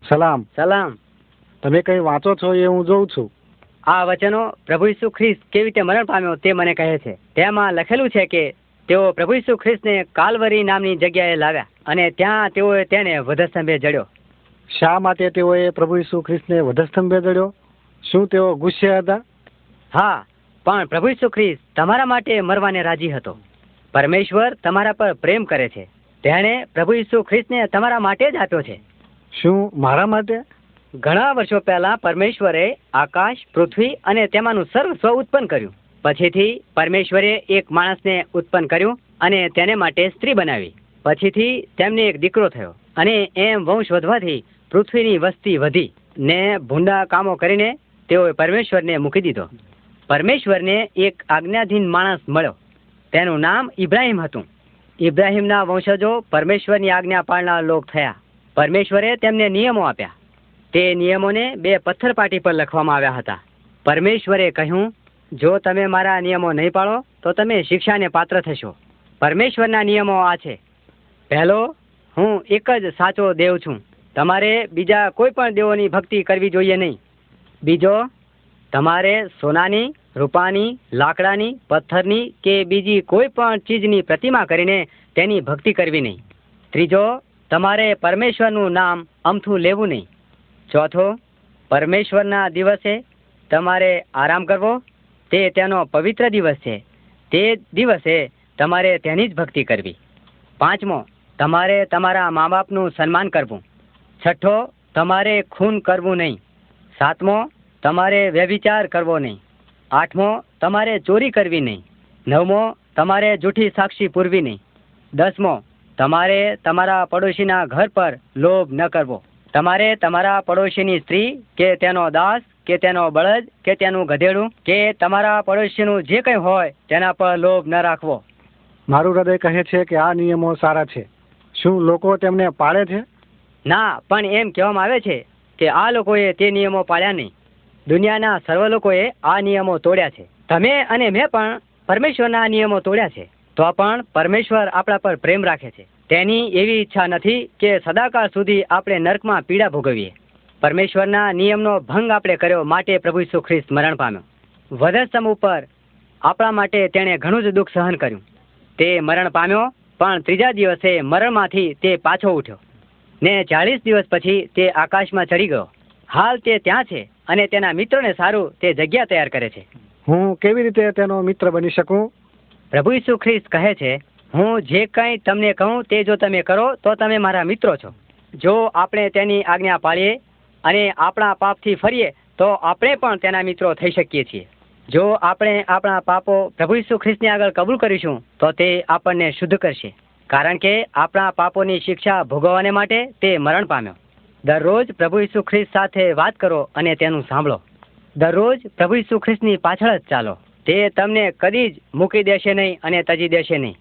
સલામ. સલામ. તમે કંઈ વાંચો છો એ હું જોઉં છું. આ વચનો પ્રભુ ઈસુ ખ્રિસ્ત કેવી રીતે મરણ પામ્યો તે મને કહે છે. તેમાં લખેલું છે કે તેઓ પ્રભુ ઈસુ ખ્રિસ્તને કાલવરી નામની જગ્યાએ લાવ્યા અને ત્યાં તેઓએ તેને વધસ્તંભે જડ્યો. શા માટે તેઓએ પ્રભુ ઈસુ ખ્રિસ્તને વધસ્તંભે જડ્યો? શું તેઓ ગુસ્સે હતા? હા, પણ પ્રભુ ઈસુ ખ્રિસ્ત તમારા માટે મરવાને રાજી હતો. પરમેશ્વર તમારા પર પ્રેમ કરે છે. તેણે પ્રભુ ઈસુ ખ્રિસ્તને તમારા માટે જ આપ્યો છે. શું મારા માટે? ઘણા વર્ષો પહેલા પરમેશ્વરે આકાશ, પૃથ્વી અને તેમાંનું સર્વસ્વ ઉત્પન્ન કર્યું. પછીથી પરમેશ્વરે એક માણસને ઉત્પન્ન કર્યું અને તેને માટે સ્ત્રી બનાવી. પછીથી તેમને એક દીકરો થયો અને એમ વંશ વધવાથી પૃથ્વીની વસ્તી વધી ને ભૂંડા કામો કરીને તેઓએ પરમેશ્વરને મૂકી દીધો. પરમેશ્વરને એક આજ્ઞાધીન માણસ મળ્યો. તેનું નામ ઇબ્રાહિમ હતું. ઇબ્રાહિમના વંશજો પરમેશ્વરની આજ્ઞા પાળનાર લોક થયા. પરમેશ્વરે તેમને નિયમો આપ્યા. તે નિયમોને 2 પથ્થરપાટી પર લખવામાં આવ્યા હતા. પરમેશ્વરે કહ્યું, જો તમે મારા નિયમો નહીં પાળો તો તમે શિક્ષાને પાત્ર થશો. પરમેશ્વરના નિયમો આ છે. પહેલો, હું એક જ સાચો દેવ છું. તમારે બીજા કોઈ પણ દેવોની ભક્તિ કરવી જોઈએ નહીં. બીજો, તમારે સોનાની, રૂપાની, લાકડાની, પથ્થરની કે બીજી કોઈ પણ ચીજની પ્રતિમા કરીને તેની ભક્તિ કરવી નહીં. ત્રીજો, તમારે પરમેશ્વરનું નામ અમથું લેવું નહીં. ચોથો, પરમેશ્વરના દિવસે તમારે આરામ કરવો. તે તેનો પવિત્ર દિવસ છે. તે દિવસે તમારે તેની જ ભક્તિ કરવી. પાંચમો, તમારે તમારા મા બાપનું સન્માન કરવું. છઠ્ઠો, તમારે ખૂન કરવું નહીં. સાતમો, તમારે વ્યભિચાર કરવો નહીં. આઠમો, તમારે ચોરી કરવી નહીં. નવમો, તમારે જૂઠી સાક્ષી પૂરવી નહીં. દસમો, તમારે તમારા પડોશીના ઘર પર લોભ ન કરવો. તમારે તમારા પડોશીની સ્ત્રી કે તેનો દાસ કે તેનો બળદ કે તેનું ગધેડું કે તમારા પડોશીનું જે કંઈ હોય તેના પર લોભ ન રાખવો. મારું હૃદય કહે છે કે આ નિયમો સારા છે. શું લોકો તેમને પાળે છે? ના, પણ એમ કહેવામાં આવે છે કે આ લોકોએ તે નિયમો પાળ્યા નહીં. દુનિયાના સર્વ લોકોએ આ નિયમો તોડ્યા છે. તમે અને મેં પણ પરમેશ્વરના નિયમો તોડ્યા છે. તો પણ પરમેશ્વર આપણા પર પ્રેમ રાખે છે. તેની એવી ઈચ્છા નથી કે સદાકાળ સુધી આપણે નર્કમાં પીડા ભોગવીએ. પરમેશ્વરના નિયમનો ભંગ આપણે કર્યો માટે પ્રભુ ઈસુ ખ્રિસ્ત મરણ પામ્યો. વધસ્તંભ ઉપર આપણા માટે તેણે ઘણું જ દુઃખ સહન કર્યું. તે મરણ પામ્યો, પણ 3જા દિવસે મરણમાંથી તે પાછો ઉઠ્યો ને 40 દિવસ પછી તે આકાશમાં ચડી ગયો. હાલ તે ત્યાં છે અને તેના મિત્રોને સારું તે જગ્યા તૈયાર કરે છે. હું કેવી રીતે તેનો મિત્ર બની શકું? પ્રભુ ઈસુ ખ્રિસ્ત કહે છે, હું જે કંઈ તમને કહું તે જો તમે કરો તો તમે મારા મિત્રો છો. જો આપણે તેની આજ્ઞા પાળીએ અને આપણા પાપથી ફરીએ તો આપણે પણ તેના મિત્રો થઈ શકીએ છીએ. જો આપણે આપણા પાપો પ્રભુ ઈસુ ખ્રિસ્તની આગળ કબૂલ કરીશું તો તે આપણને શુદ્ધ કરશે. કારણ કે આપણા પાપોની શિક્ષા ભોગવવાને માટે તે મરણ પામ્યો. દરરોજ પ્રભુ ઈસુ ખ્રિસ્ત સાથે વાત કરો અને તેનું સાંભળો. દરરોજ પ્રભુ ઈસુ ખ્રિસ્તની પાછળ જ ચાલો. તે તમને કદી જ મૂકી દેશે નહીં અને તજી દેશે નહીં.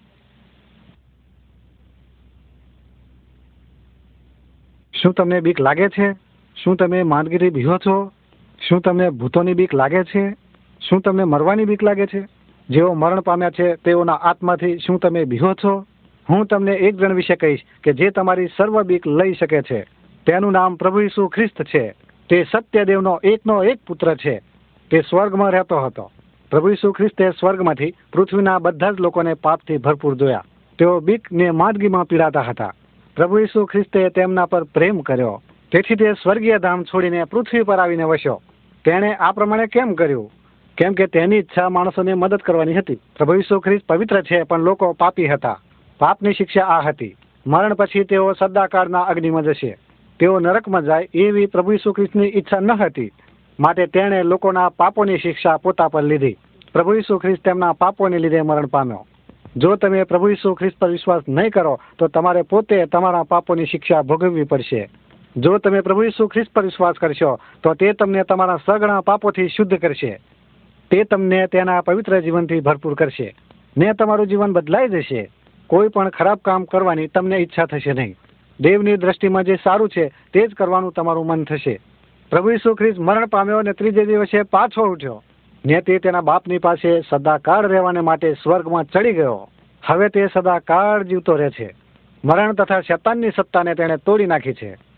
શું તમને બીક લાગે છે? શું તમે માંદગીથી બીહો છો? શું તમને ભૂતોની બીક લાગે છે? શું તમને મરવાની બીક લાગે છે? જેઓ મરણ પામ્યા છે તેઓના આત્માથી શું તમે બીહો છો? હું તમને એક જણ વિશે કહીશ કે જે તમારી સર્વ બીક લઈ શકે છે. તેનું નામ પ્રભુ ઈસુ ખ્રિસ્ત છે. તે સત્યદેવનો એકનો એક પુત્ર છે. તે સ્વર્ગમાં રહેતો હતો. પ્રભુ ઈસુ ખ્રિસ્તે સ્વર્ગમાંથી પૃથ્વીના બધા જ લોકોને પાપથી ભરપૂર જોયા. તેઓ બીક ને માંદગીમાં પીડાતા હતા. પ્રભુ ઈસુ ખ્રિસ્તે તેમના પર પ્રેમ કર્યો. તેથી તે સ્વર્ગીય ધામ છોડીને પૃથ્વી પર આવીને વસ્યો. તેણે આ પ્રમાણે કેમ કર્યું? કેમ કે તેની ઈચ્છા માણસોને મદદ કરવાની હતી. પ્રભુ ઈસુ ખ્રિસ્ત પવિત્ર છે, પણ લોકો પાપી હતા. પાપની શિક્ષા આ હતી. મરણ પછી તેઓ સદાકાળના અગ્નિમાં જશે. તેઓ નરકમાં જાય એવી પ્રભુ ઈસુ ખ્રિસ્તની ઈચ્છા ન હતી. માટે તેણે લોકોના પાપોની શિક્ષા પોતા પર લીધી. પ્રભુ ઈસુ ખ્રિસ્ત તેમના પાપોને લીધે મરણ પામ્યો. જો તમે પ્રભુ ઈસુ ખ્રિસ્ત પર વિશ્વાસ નહીં કરો તો તમારે પોતે તમારા પાપોની શિક્ષા ભોગવવી પડશે. જો તમે પ્રભુ ઈસુ ખ્રિસ્ત પર વિશ્વાસ કરશો તો તે તમને તમારા સઘળા પાપોથી શુદ્ધ કરશે. તે તમને તેના પવિત્ર જીવનથી ભરપૂર કરશે ને તમારું જીવન બદલાઈ જશે. કોઈ પણ ખરાબ કામ કરવાની તમને ઈચ્છા થશે નહીં. દેવની દ્રષ્ટિમાં જે સારું છે તે જ કરવાનું તમારું મન થશે. પ્રભુ ઈસુ ખ્રિસ્ત મરણ પામ્યો અને 3જે દિવસે પાછો ઉઠ્યો ને તે તેના બાપની પાસે સદાકાળ રહેવાને માટે સ્વર્ગમાં ચડી ગયો. હવે તે સદાકાળ જીવતો રહે છે. મરણ તથા શૈતાનની સત્તાને તેણે તોડી નાખી છે.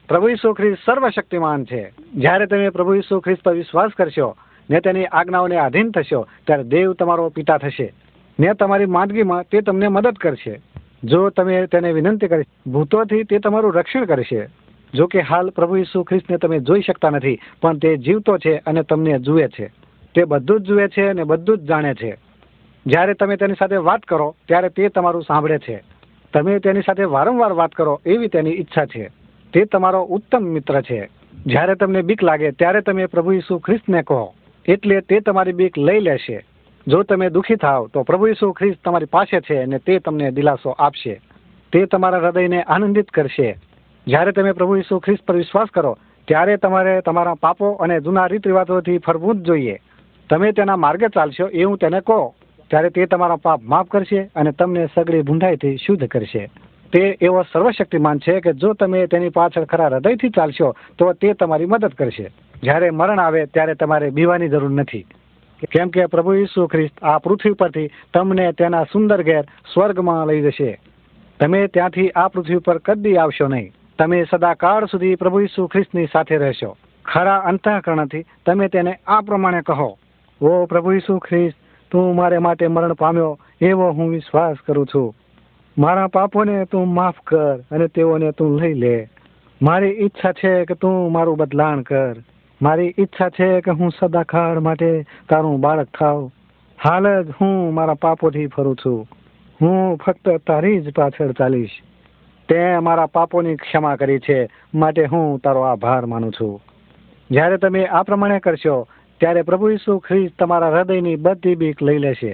પ્રભુ ઈસુ ખ્રિસ્ત સર્વશક્તિમાન છે. જ્યારે તમે પ્રભુ ઈસુ ખ્રિસ્ત પર વિશ્વાસ કરશો ને તેની આજ્ઞાઓને આધીન થશો ત્યારે દેવ તમારો પિતા થશે ને તમારી માંદગીમાં તે તમને મદદ કરશે. જો તમે તેને વિનંતી કરી ભૂતોથી તે તમારું રક્ષણ કરશે. જો કે હાલ પ્રભુ ઈસુ ખ્રિસ્તને તમે જોઈ શકતા નથી, પણ તે જીવતો છે અને તમને જુએ છે. તે બધું જ જુએ છે અને બધું જ જાણે છે. જ્યારે તમે તેની સાથે વાત કરો ત્યારે તે તમારું સાંભળે છે. તમે તેની સાથે વારંવાર વાત કરો એવી તેની ઈચ્છા છે. તે તમારો ઉત્તમ મિત્ર છે. જ્યારે તમને બીક લાગે ત્યારે તમે પ્રભુ ઈસુ ખ્રિસ્તને કહો, એટલે તે તમારી બીક લઈ લેશે. જો તમે દુઃખી થાવ તો પ્રભુ ઈસુ ખ્રિસ્ત તમારી પાસે છે અને તે તમને દિલાસો આપશે. તે તમારા હૃદયને આનંદિત કરશે. જ્યારે તમે પ્રભુ ઈસુ ખ્રિસ્ત પર વિશ્વાસ કરો ત્યારે તમારે તમારા પાપો અને જૂના રીત રિવાજોથી ફરવું જ જોઈએ. તમે તેના માર્ગે ચાલશો એવું તેને કહો ત્યારે તે તમારા પાપ માફ કરશે અને તમને સગળી ભૂંડાઈથી શુદ્ધ કરશે. તે એવો સર્વશક્તિમાન છે કે જો તમે તેની પાછળ ખરા હૃદયથી ચાલશો તો તે તમારી મદદ કરશે. જ્યારે મરણ આવે ત્યારે તમારે બીવાની જરૂર નથી, કેમ કે પ્રભુ ઈસુ ખ્રિસ્ત આ પૃથ્વી પરથી તમને તેના સુંદર ઘેર સ્વર્ગમાં લઈ જશે. તમે ત્યાંથી આ પૃથ્વી પર કદી આવશો નહીં. તમે સદાકાળ સુધી પ્રભુ ઈસુ ખ્રિસ્તની સાથે રહેશો. ખરા અંતઃકરણથી તમે તેને આ પ્રમાણે કહો, ઓ પ્રભુ ઈસુ ખ્રિસ્ત, તું મારે માટે મરણ પામ્યો એવો હું વિશ્વાસ કરું છું. મારા પાપોને તું માફ કર અને તેઓને તું લઈ લે. મારી ઈચ્છા છે કે તું મારું બદલાણ કર. મારી ઈચ્છા છે કે હું સદાકાળ માટે તારું બાળક થાવ. હાલ જ હું મારા પાપોથી ફરું છું. હું ફક્ત તારી જ પાછળ ચાલીશ. તે મારા પાપોની ક્ષમા કરી છે, માટે હું તારો આભાર માનું છું. જ્યારે તમે આ પ્રમાણે કરશો ત્યારે પ્રભુ ઈસુ ખ્રિસ્ત તમારા હૃદયની બધી બીક લઈ લેશે.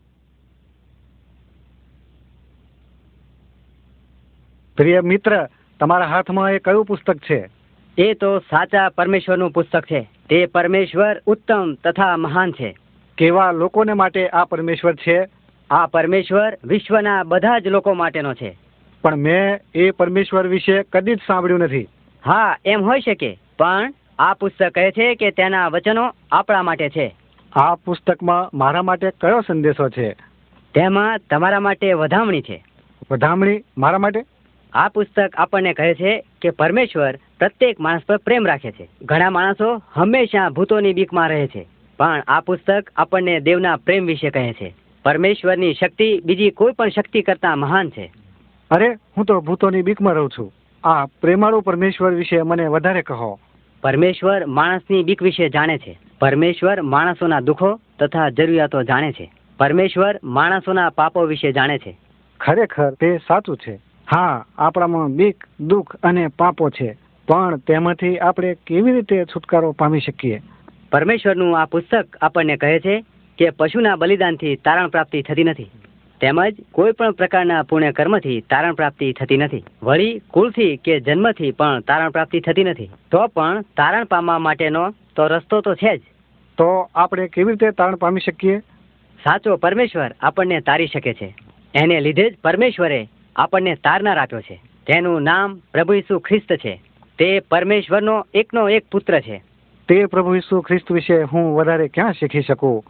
પ્રિય મિત્ર, તમારા હાથમાં એ કયું પુસ્તક છે? એ તો સાચા પરમેશ્વરનું પુસ્તક છે. તે પરમેશ્વર ઉત્તમ તથા મહાન છે. કેવા લોકોને માટે આ પરમેશ્વર છે? આ પરમેશ્વર વિશ્વના બધા જ લોકો માટેનો છે. પણ મેં એ પરમેશ્વર વિશે કદી જ સાંભળ્યું નથી. હા, એમ હોઈ શકે, પણ આ પુસ્તક કહે છે કે તેના વચનો આપણા માટે છે. આ પુસ્તકમાં મારા માટે કયો સંદેશો છે? તેમાં તમારા માટે વધામણી છે. વધામણી મારા માટે? આ પુસ્તક આપણને કહે છે કે પરમેશ્વર પ્રત્યેક માણસ પર પ્રેમ રાખે છે. ઘણા માણસો હંમેશા ભૂતોની બીકમાં રહે છે, પણ આ પુસ્તક આપણને દેવના પ્રેમ વિશે કહે છે. પરમેશ્વરની શક્તિ બીજી કોઈ પણ શક્તિ કરતા મહાન છે. અરે, હું તો ભૂતોની બીકમાં રહું છું. આ પ્રેમાળુ પરમેશ્વર વિશે મને વધારે કહો. પરમેશ્વર માણસની બીક વિશે જાણે છે. પરમેશ્વર માણસોના દુઃખો તથા જરૂરિયાતો જાણે છે. પરમેશ્વર માણસોના પાપો વિશે જાણે છે. ખરેખર તે સાચું છે. હા, આપણામાં બીક, દુઃખ અને પાપો છે, પણ તેમાંથી આપણે કેવી રીતે છુટકારો પામી શકીએ? પરમેશ્વરનું આ પુસ્તક આપણને કહે છે કે પશુના બલિદાનથી તારણ પ્રાપ્તિ થતી નથી, તેમજ કોઈ પણ પ્રકારના પુણ્ય કર્મથી તારણ પ્રાપ્તિ થતી નથી. વળી કુળથી કે જન્મથી પણ તારણ પ્રાપ્તિ થતી નથી. તો પણ તારણ પામવા માટેનો તો રસ્તો તો છે જ. તો આપણે કેવી રીતે તારણ પામી શકીએ? સાચો પરમેશ્વર આપણને તારી શકે છે. એને લીધે જ પરમેશ્વરે આપણને તારનાર આપ્યો છે. તેનું નામ પ્રભુ ઈસુ ખ્રિસ્ત છે. તે પરમેશ્વરનો એકનો એક પુત્ર છે. તે પ્રભુ ઈસુ ખ્રિસ્ત વિશે હું વધારે ક્યાં શીખી શકું?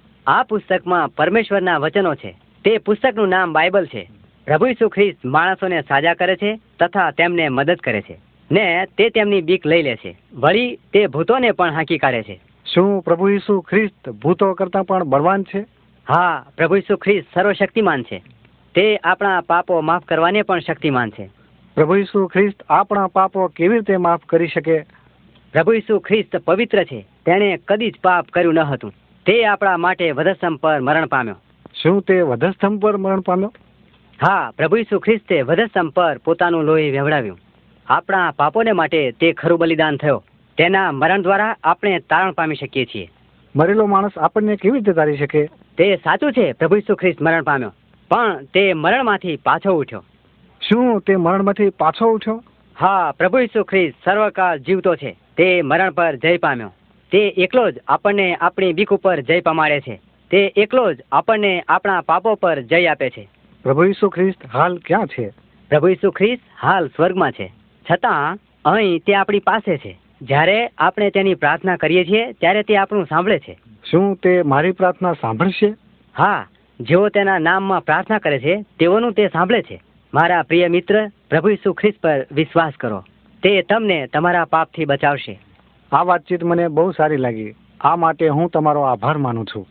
આ પુસ્તકમાં પરમેશ્વરના વચનો છે. તે પુસ્તકનું નામ બાઇબલ છે. પ્રભુ ઈસુ ખ્રિસ્ત માણસોને સાજા કરે છે તથા તેમને મદદ કરે છે ને તે તેમની બીક લઈ લે છે. વળી તે ભૂતોને પણ હાંકી કાઢે છે. શું પ્રભુ ઈસુ ખ્રિસ્ત ભૂતો કરતાં પણ બળવાન છે? હા, પ્રભુ ઈસુ ખ્રિસ્ત સર્વશક્તિમાન છે. તે આપણા પાપો માફ કરવાને પણ શક્તિમાન છે. પ્રભુ ઈસુ ખ્રિસ્ત આપણા પાપો કેવી રીતે માફ કરી શકે? પ્રભુ ઈસુ ખ્રિસ્ત પવિત્ર છે. તેણે કદી જ પાપ કર્યું ન હતું. તે આપણા માટે વધસ્તંભ પર મરણ પામ્યો. શું તે વધસ્તંભ પર મરણ પામ્યો? હા, પ્રભુ ઈસુ ખ્રિસ્તે વધસ્તંભ પર પોતાનું લોહી વહેવડાવ્યું. આપણા પાપોને માટે તે ખરું બલિદાન થયો. તેના મરણ દ્વારા આપણે તારણ પામી શકીએ છીએ. મરેલો માણસ આપણને કેવી રીતે તારી શકે? તે સાચું છે, પ્રભુ ઈસુ ખ્રિસ્ત મરણ પામ્યો, પણ તે મરણમાંથી પાછો ઉઠ્યો. શું તે મરણમાંથી પાછો ઉઠ્યો? હા, પ્રભુ ઈસુ ખ્રિસ્ત સર્વકાળ જીવતો છે. તે મરણ પર જય પામ્યો. તે એકલો જ આપણને આપણી બીક ઉપર જય પમાડે છે. તે એકલો જ આપણને આપણા પાપો પર જય આપે છે. પ્રભુ ઈસુ ખ્રિસ્ત હાલ ક્યાં છે? પ્રભુ ઈસુ ખ્રિસ્ત હાલ સ્વર્ગમાં છે, છતાં અહીં તે આપણી પાસે છે. જ્યારે આપણે તેની પ્રાર્થના કરીએ છીએ ત્યારે તે આપણું સાંભળે છે. શું તે મારી પ્રાર્થના સાંભળશે? હા, જેઓ તેના નામમાં પ્રાર્થના કરે છે તેઓનું તે સાંભળે છે. મારા પ્રિય મિત્ર, પ્રભુ ઈસુ ખ્રિસ્ત પર વિશ્વાસ કરો. તે તમને તમારા પાપથી બચાવશે. આ વાતચીત મને બહુ સારી લાગી. આ માટે હું તમારો આભાર માનું છું.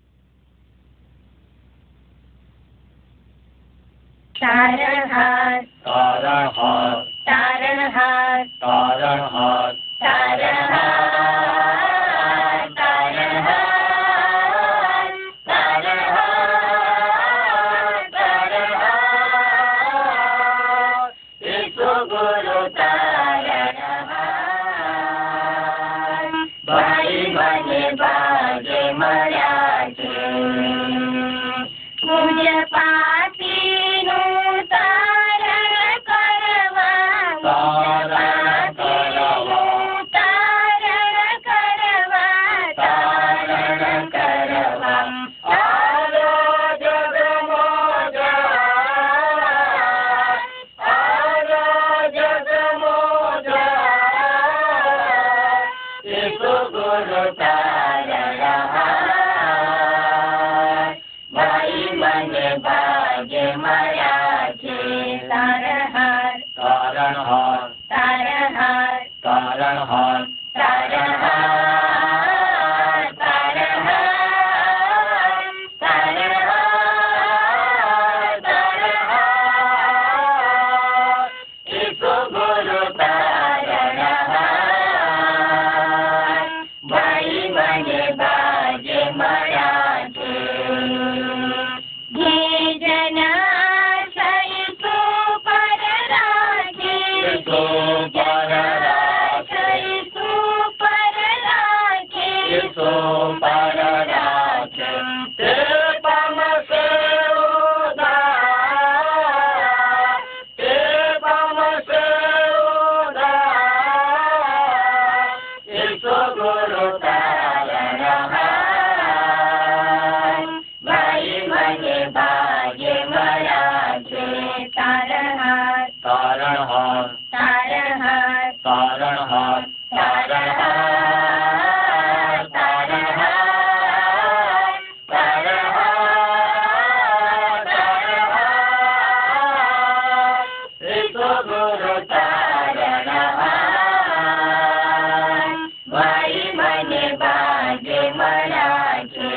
તારણહાર તારણહાર તારણહાર તારણહાર તારણહાર તારણહાર તારણહાર તારણહાર ઈસુ ગુરુ તારણહાર ભાઈ મને ભાગે મળ્યા છે પૂજ્ય પાપીનું તારણ કરવા તારણ કરવા આલો જગમોજ આલો જગમોજ ઈસુ ગુરુ તારણહાર ભાઈ મને ભાગે મળ્યા છે તારણહાર તારણહાર તારણહાર તારણહાર તારણહાર તારણહાર તારણહાર તારણહાર ઈસુ ગુરુ તારણહાર ભાઈ મને ભાગે મળ્યા છે તારણહાર તારણહાર તારણહાર તારણહાર તારણહાર તારણહાર તારણહાર ઈસુ ગુરુ તારણહાર ભાઈ મને ભાગે મળ્યા છે.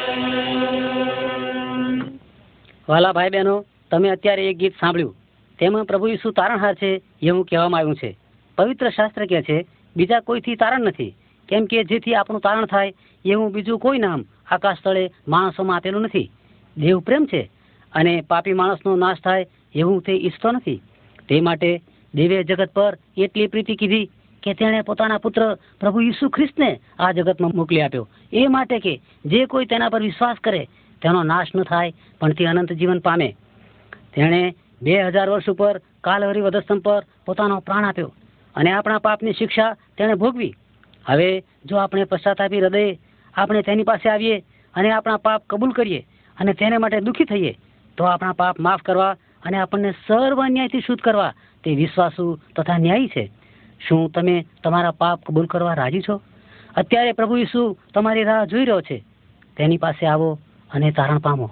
વાલા ભાઈ બહેનો, તમે અત્યારે એક ગીત સાંભળ્યું. તેમાં પ્રભુ ઈસુ તારણહાર છે એવું કહેવામાં આવ્યું છે. પવિત્ર શાસ્ત્ર કહે છે બીજા કોઈથી તારણ નથી, કેમ કે જેથી આપણું તારણ થાય એવું બીજું કોઈ નામ આકાશ તળે માણસોમાં આપેલું નથી. દેવ પ્રેમ છે અને પાપી માણસનો નાશ થાય એવું તે ઈચ્છતો નથી. તે માટે દેવે જગત પર એટલી પ્રીતિ કીધી કે તેણે પોતાના પુત્ર પ્રભુ ઈસુ ખ્રિસ્તને આ જગતમાં મોકલી આપ્યો, એ માટે કે જે કોઈ તેના પર વિશ્વાસ કરે તેનો નાશ ન થાય પણ તે અનંત જીવન પામે. તેણે 2000 વર્ષ ઉપર કાલવરી વધસ્તંભ પર પોતાનો પ્રાણ આપ્યો અને આપણા પાપની શિક્ષા તેણે ભોગવી. હવે જો આપણે પશ્ચાતાપી હૃદયે આપણે તેની પાસે આવીએ અને આપણા પાપ કબૂલ કરીએ અને તેને માટે દુઃખી થઈએ તો આપણા પાપ માફ કરવા અને આપણને સર્વ અન્યાયથી શુદ્ધ કરવા તે વિશ્વાસુ તથા ન્યાયી છે. શું તમે તમારા પાપ કબૂલ કરવા રાજી છો? અત્યારે પ્રભુ ઈસુ તમારી રાહ જોઈ રહ્યો છે. તેની પાસે આવો અને તારણ પામો.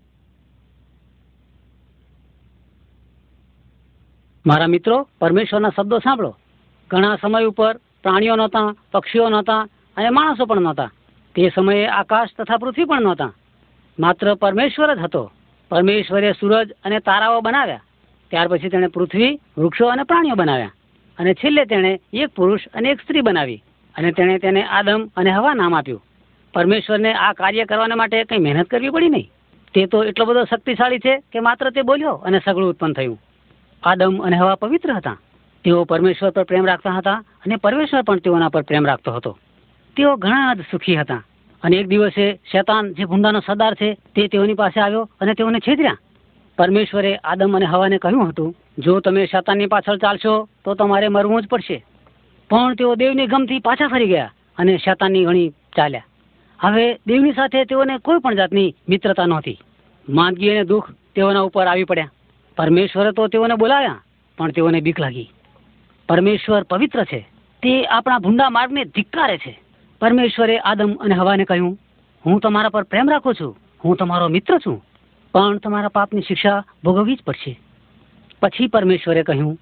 મારા મિત્રો, પરમેશ્વરના શબ્દો સાંભળો. ઘણા સમય ઉપર પ્રાણીઓ નહોતા, પક્ષીઓ નહોતા અને માણસો પણ નહોતા. તે સમયે આકાશ તથા પૃથ્વી પણ નહોતા. માત્ર પરમેશ્વર જ હતો. પરમેશ્વરે સૂરજ અને તારાઓ બનાવ્યા. ત્યાર પછી તેણે પૃથ્વી, વૃક્ષો અને પ્રાણીઓ બનાવ્યા અને છેલ્લે તેણે એક પુરુષ અને એક સ્ત્રી બનાવી અને તેણે તેને આદમ અને હવા નામ આપ્યું. પરમેશ્વરને આ કાર્ય કરવા માટે કંઈ મહેનત કરવી પડી નહીં. તે તો એટલો બધો શક્તિશાળી છે કે માત્ર તે બોલ્યો અને સગળું ઉત્પન્ન થયું. આદમ અને હવા પવિત્ર હતા. તેઓ પરમેશ્વર પર પ્રેમ રાખતા હતા અને પરમેશ્વર પણ તેઓના પર પ્રેમ રાખતો હતો. તેઓ ઘણા જ સુખી હતા. અને એક દિવસે શૈતાન, જે ભૂંડાનો સરદાર છે, તે તેઓની પાસે આવ્યો અને તેઓને છેતર્યા. પરમેશ્વરે આદમ અને હવાને કહ્યું હતું, જો તમે શૈતાનની પાછળ ચાલશો તો તમારે મરવું જ પડશે. પણ તેઓ દેવની ગમથી પાછા ફરી ગયા અને શૈતાનની ગણી ચાલ્યા. હવે દેવની સાથે તેઓને કોઈ પણ જાતની મિત્રતા નહોતી. માંદગી અને દુઃખ તેઓના ઉપર આવી પડ્યા. પરમેશ્વરે તો તેઓને બોલાવ્યા પણ તેઓને બીક લાગી. પરમેશ્વર પવિત્ર છે. તે આપણા ભૂંડા માર્ગને ધિક્કારે છે. પરમેશ્વરે આદમ અને હવાને કહ્યું, હું તમારા પર પ્રેમ રાખું છું, હું તમારો મિત્ર છું, પણ તમારા પાપની શિક્ષા ભોગવવી જ પડશે. પછી પરમેશ્વરે કહ્યું,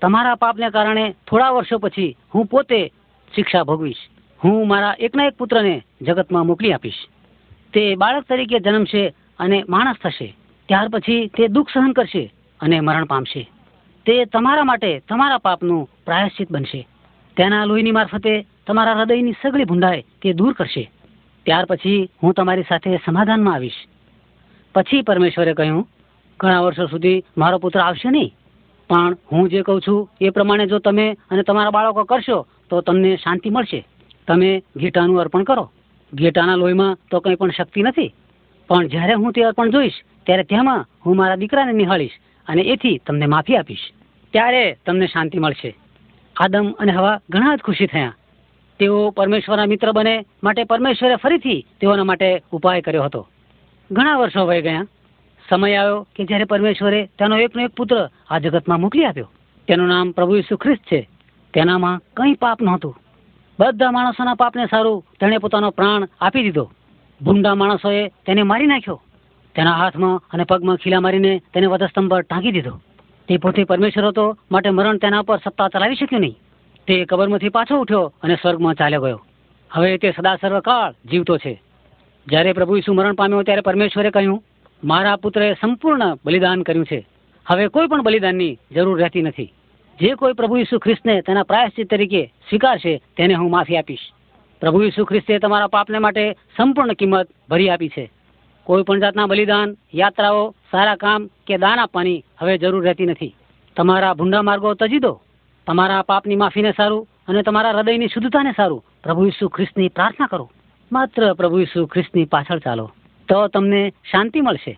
તમારા પાપને કારણે થોડા વર્ષો પછી હું પોતે શિક્ષા ભોગવીશ. હું મારા એકના એક પુત્રને જગતમાં મોકલી આપીશ. તે બાળક તરીકે જન્મશે અને માણસ થશે. ત્યાર પછી તે દુઃખ સહન કરશે અને મરણ પામશે. તે તમારા માટે તમારા પાપનું પ્રાયશ્ચિત બનશે. તેના લોહીની મારફતે તમારા હૃદયની સગળી ભૂંડાઈ તે દૂર કરશે. ત્યાર પછી હું તમારી સાથે સમાધાનમાં આવીશ. પછી પરમેશ્વરે કહ્યું, ઘણા વર્ષો સુધી મારો પુત્ર આવશે નહીં, પણ હું જે કહું છું એ પ્રમાણે જો તમે અને તમારા બાળકો કરશો તો તમને શાંતિ મળશે. તમે ઘેટાનું અર્પણ કરો. ઘેટાના લોહીમાં તો કંઈ પણ શક્તિ નથી, પણ જ્યારે હું તે અર્પણ જોઈશ ત્યારે તેમાં હું મારા દીકરાને નિહાળીશ અને એથી તમને માફી આપીશ. ત્યારે તમને શાંતિ મળશે. આદમ અને હવા ઘણા જ ખુશી થયા. તેઓ પરમેશ્વરના મિત્ર બને માટે પરમેશ્વરે ફરીથી તેઓના માટે ઉપાય કર્યો હતો. ઘણા વર્ષો વહી ગયા. સમય આવ્યો કે જ્યારે પરમેશ્વરે તેનો એકનો એક પુત્ર આ જગતમાં મોકલી આપ્યો. તેનું નામ પ્રભુ ઈસુ ખ્રિસ્ત છે. તેનામાં કંઈ પાપ નહોતું. બધા માણસોના પાપને સારું તેણે પોતાનો પ્રાણ આપી દીધો. ભૂંડા માણસોએ તેને મારી નાખ્યો. તેના હાથમાં અને પગમાં ખીલા મારીને તેને વધસ્તંભ પર ટાંકી દીધો. તે પોતે પરમેશ્વર હતો માટે મરણ તેના પર સત્તા ચલાવી શક્યું નહીં. તે કબરમાંથી પાછો ઉઠ્યો અને સ્વર્ગમાં ચાલ્યો ગયો. હવે તે સદા સર્વકાળ જીવતો છે. જ્યારે પ્રભુ ઈસુ મરણ પામ્યો ત્યારે પરમેશ્વરે કહ્યું, મારા પુત્રએ સંપૂર્ણ બલિદાન કર્યું છે. હવે કોઈ પણ બલિદાનની જરૂર રહેતી નથી. જે કોઈ પ્રભુ ઈસુ ખ્રિસ્તને તેના પ્રાયશ્ચિત તરીકે સ્વીકારશે તેને હું માફી આપીશ. પ્રભુ ઈસુ ખ્રિસ્તે તમારા પાપને માટે સંપૂર્ણ કિંમત ભરી આપી છે. કોઈ પણ જાતના બલિદાન, યાત્રાઓ, સારા કામ કે દાન આપવાની હવે જરૂર રહેતી નથી. તમારા ભૂંડા માર્ગો તજી દો. તમારા પાપની માફીને સારું અને તમારા હૃદયની શુદ્ધતાને સારું પ્રભુ ઈસુ ખ્રિસ્તની પ્રાર્થના કરો. માત્ર પ્રભુ ઈસુ ખ્રિસ્તની પાછળ ચાલો તો તમને શાંતિ મળશે.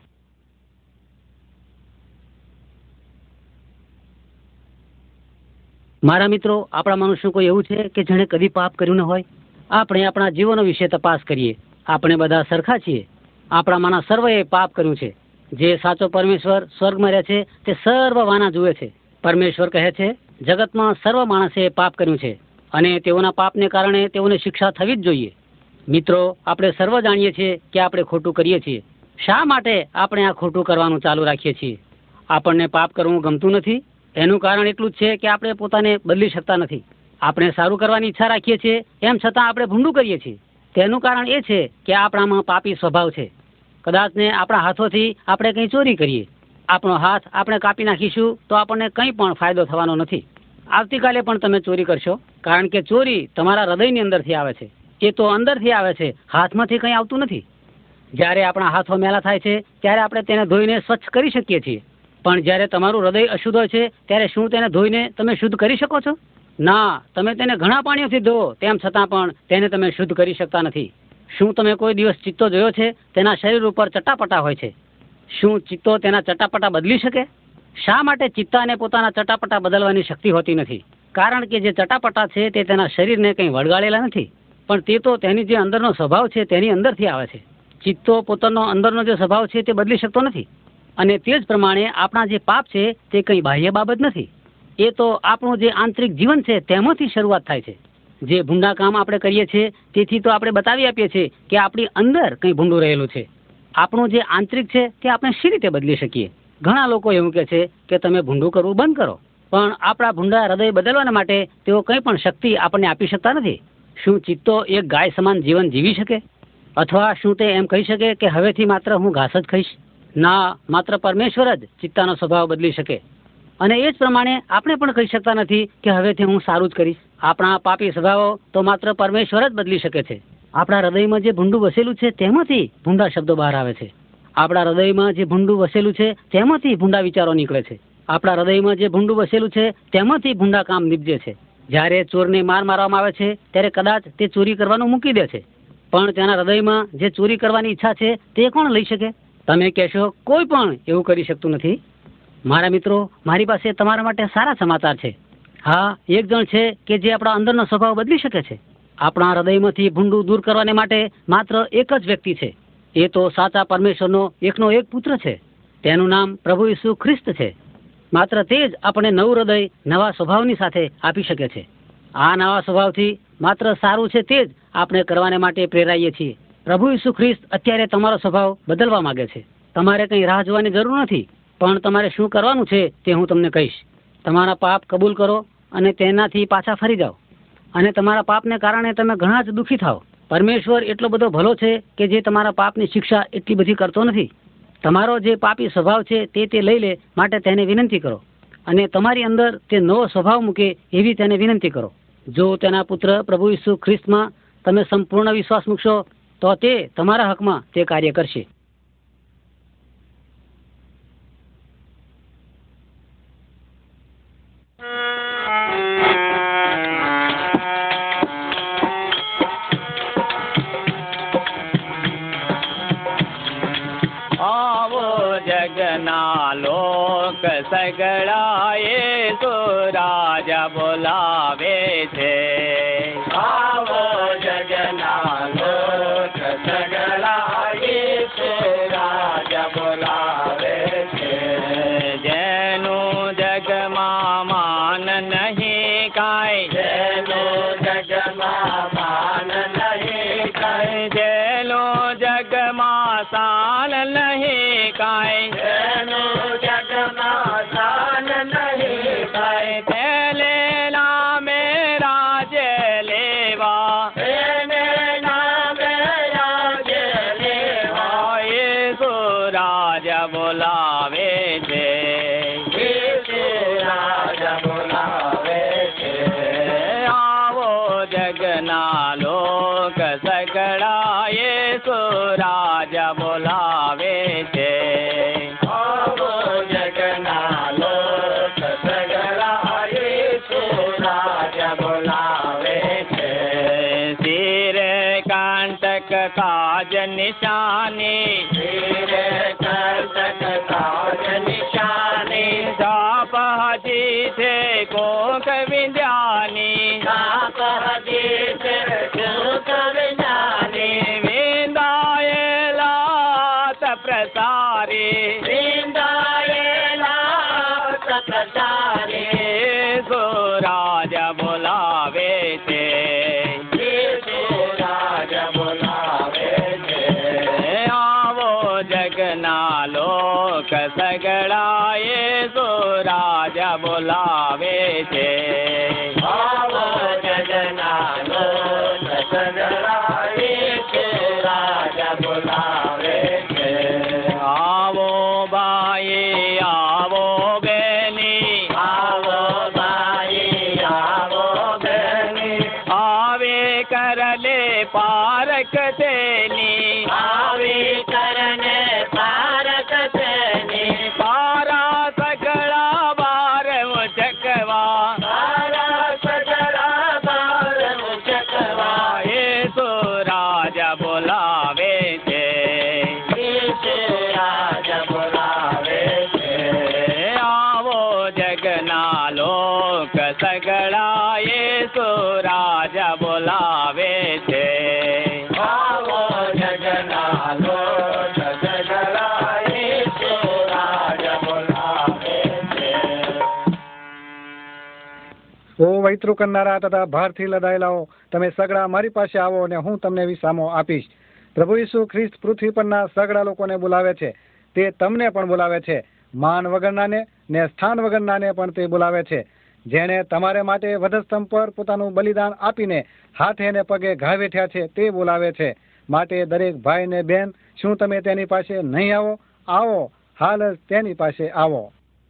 મારા મિત્રો, આપણામાંનું શું કોઈ એવું છે કે જેણે કદી પાપ કર્યું ન હોય? આપણે આપણા જીવનો વિશે તપાસ કરીએ. આપણે બધા સરખા છીએ. આપણામાંના સર્વએ પાપ કર્યું છે. જે સાચો પરમેશ્વર સ્વર્ગમાં રહે છે તે સર્વ વાના જુએ છે. પરમેશ્વર કહે છે, જગતમાં સર્વ માણસે પાપ કર્યું છે અને તેઓના પાપને કારણે તેઓને શિક્ષા થવી જ જોઈએ. મિત્રો, આપણે સર્વ જાણીએ છીએ કે આપણે ખોટું કરીએ છીએ. શા માટે આપણે આ ખોટું કરવાનું ચાલુ રાખીએ છીએ? આપણને પાપ કરવું ગમતું નથી. એનું કારણ એટલું જ છે કે આપણે પોતાને બદલી શકતા નથી. આપણે સારું કરવાની ઈચ્છા રાખીએ છીએ, એમ છતાં આપણે ભૂંડું કરીએ છીએ. તેનું કારણ એ છે કે આપણામાં પાપી સ્વભાવ છે. કદાચ ને આપણા હાથોથી આપણે કંઈ ચોરી કરીએ. આપણો હાથ આપણે કાપી નાખીશું તો આપણને કંઈ પણ ફાયદો થવાનો નથી. આવતીકાલે પણ તમે ચોરી કરશો, કારણ કે ચોરી તમારા હૃદયની અંદરથી આવે છે. એ તો અંદરથી આવે છે, હાથમાંથી કંઈ આવતું નથી. જ્યારે આપણા હાથો મેલા થાય છે ત્યારે આપણે તેને ધોઈને સ્વચ્છ કરી શકીએ છીએ. પણ જ્યારે તમારું હૃદય અશુદ્ધ હોય છે ત્યારે શું તેને ધોઈને તમે શુદ્ધ કરી શકો છો? ના, તમે તેને ઘણા પાણીઓથી ધોવો તેમ છતાં પણ તેને તમે શુદ્ધ કરી શકતા નથી. શું તમે કોઈ દિવસ ચિત્તો જોયો છે? તેના શરીર ઉપર ચટાપટા હોય છે. શું ચિત્તો તેના ચટાપટા બદલી શકે? શા માટે ચિત્તાને પોતાના ચટાપટા બદલવાની શક્તિ હોતી નથી? કારણ કે જે ચટાપટા છે તે તેના શરીરને કંઈ વળગાડેલા નથી, પણ તે તો તેની જે અંદરનો સ્વભાવ છે તેની અંદરથી આવે છે. ચિત્તો પોતાનો અંદરનો જે સ્વભાવ છે તે બદલી શકતો નથી. અને તે જ પ્રમાણે આપણા જે પાપ છે તે કંઈ બાહ્ય બાબત નથી. એ તો આપણું જે આંતરિક જીવન છે તેમાંથી શરૂઆત થાય છે. જે ભૂંડા કામ આપણે કરીએ છીએ તેથી તો આપણે બતાવી આપીએ છીએ કે આપણી અંદર કંઈ ભૂંડું રહેલું છે. આપણું જે આંતરિક છે તે આપણે શી રીતે બદલી શકીએ? ઘણા લોકો એવું કહે છે કે તમે ભૂંડું કરવું બંધ કરો, પણ આપણા ભૂંડા હૃદય બદલવાના માટે તેઓ કંઈ પણ શક્તિ આપણને આપી શકતા નથી. શું ચિત્તો એક ગાય સમાન જીવન જીવી શકે? અથવા શું તે એમ કહી શકે કે હવેથી માત્ર હું ઘાસ જ ખાઈશ? ના, માત્ર પરમેશ્વર જ ચિત્તાનો સ્વભાવ બદલી શકે. અને એ જ પ્રમાણે આપણે પણ કહી શકતા નથી કે હવેથી હું સારું જ કરીશ. આપણા પાપી સ્વભાવો તો માત્ર પરમેશ્વર જ બદલી શકે છે. આપણા હૃદયમાં જે ભૂંડું વસેલું છે તેમાંથી ભૂંડા શબ્દો બહાર આવે છે. આપણા હૃદયમાં જે ભૂંડું વસેલું છે તેમાંથી ભૂંડા વિચારો નીકળે છે. આપણા હૃદયમાં જે ભૂંડું વસેલું છે તેમાંથી ભૂંડા કામ નીપજે છે. જ્યારે ચોરને મારવામાં આવે છે ત્યારે કદાચ તે ચોરી કરવાનું મૂકી દે છે, પણ તેના હૃદયમાં જે ચોરી કરવાની ઈચ્છા છે તે કોણ લઈ શકે? તમે કહેશો, કોઈ પણ એવું કરી શકતું નથી. મારા મિત્રો, મારી પાસે તમારા માટે સારા સમાચાર છે. હા, એક જણ છે કે જે આપણા અંદરનો સ્વભાવ બદલી શકે છે. આપણા હૃદયમાંથી ભૂંડું દૂર કરવાને માટે માત્ર એક જ વ્યક્તિ છે. એ તો સાચા પરમેશ્વરનો એકનો એક પુત્ર છે. તેનું નામ પ્રભુ ઈસુ ખ્રિસ્ત છે. માત્ર તે જ આપણે નવું હૃદય નવા સ્વભાવની સાથે આપી શકે છે. આ નવા સ્વભાવથી માત્ર સારું છે તે જ આપણે કરવાને માટે પ્રેરાઈએ છીએ. પ્રભુ ઈસુ ખ્રિસ્ત અત્યારે તમારો સ્વભાવ બદલવા માંગે છે. તમારે કંઈ રાહ જોવાની જરૂર નથી, પણ તમારે શું કરવાનું છે તે હું તમને કહીશ. તમારા પાપ કબૂલ કરો અને તેનાથી પાછા ફરી જાઓ, અને તમારા પાપને કારણે તમે ઘણા જ દુઃખી થાઓ. પરમેશ્વર એટલો બધો ભલો છે કે જે તમારા પાપની શિક્ષા એટલી બધી કરતો નથી. તમારો જે પાપી સ્વભાવ છે તે લઈ લે માટે તેને વિનંતી કરો, અને તમારી અંદર તે નવો સ્વભાવ મૂકે એવી તેને વિનંતી કરો. જો તેના પુત્ર પ્રભુ ઈસુ ખ્રિસ્તમાં તમે સંપૂર્ણ વિશ્વાસ મૂકશો તો તે તમારા હકમાં તે કાર્ય કરશે. આવો જગના લોક સગળા યેસુ રાજા બોલાવે છે. આવો જગના લોક સગળા યેસુ રાજા બોલાવે છે. જેનું જગમાં માન નહીં કાંઈ, જેનું જગમાં માન નહીં કાંઈ, જેનું જગમાં સાન નહીં કાંઈ, જેનું જગમાં સાન નહીં કાંઈ, તેને નામે રાજે લેવા, તેને નામે રાજે લેવા યેસુ રાજા બોલાવે છે. યેસુ રાજા બોલાવે છે. આવો જગના લોક સગળા યેસુ રાજા બોલાવે છે. આવો જગના લોક સગળા યેસુ રાજા બોલાવે છે. શિરે કાંટક કાજ નિશાની, શિરે કાંટક કાજ નિશાની, જાપ હાજી છે કોક વિદ્યાની, જાપ હાજી છે કોક વિદ્યાની, વિંદાયેલા પ્રસારી, વિંદાયેલા પ્રસારી યેસુ રાજા બોલાવે છે. યેસુ રાજા બોલાવે છે. આવો જગના લોક સગળા યેસુ રાજા બોલાવે છે. આવો જગના લોક સગળા યેસુ રાજા બોલાવે છે. આવો બાઈ આવો બેની, આવો બાઈ આવો બેની, આવે કરલે પારક તેની, આવે કરને પારક તેની, પારા સગળા બાર ઉચકવા, પારા સગળા બાર ઉચકવા યેસુ રાજા બોલાવે છે. યેસુ રાજા બોલાવે છે. આવો જગના લોક સગળા યેસુ રાજા બોલાવે છે. આવો જગના લોક સગળા યેસુ રાજા બોલાવે છે. ઓ વૈતૃ કરનારા તથા ભારથી લદાયેલાઓ, તમે સગડા મારી પાસે આવો અને હું તમને વિસામો આપીશ. પ્રભુ ઈસુ ખ્રિસ્ત પૃથ્વી પરના સગડા લોકોને બોલાવે છે. તે તમને પણ બોલાવે છે. માન વગરનાને ને સ્થાન વગરનાને પણ તે બોલાવે છે. જેણે તમારે માટે વધસ્તંભ પર પોતાનું બલિદાન આપીને હાથે ને પગે ઘા વેઠ્યા છે તે બોલાવે છે. માટે દરેક ભાઈ ને બહેન, શું તમે તેની પાસે નહીં આવો? આવો, હાલ જ તેની પાસે આવો.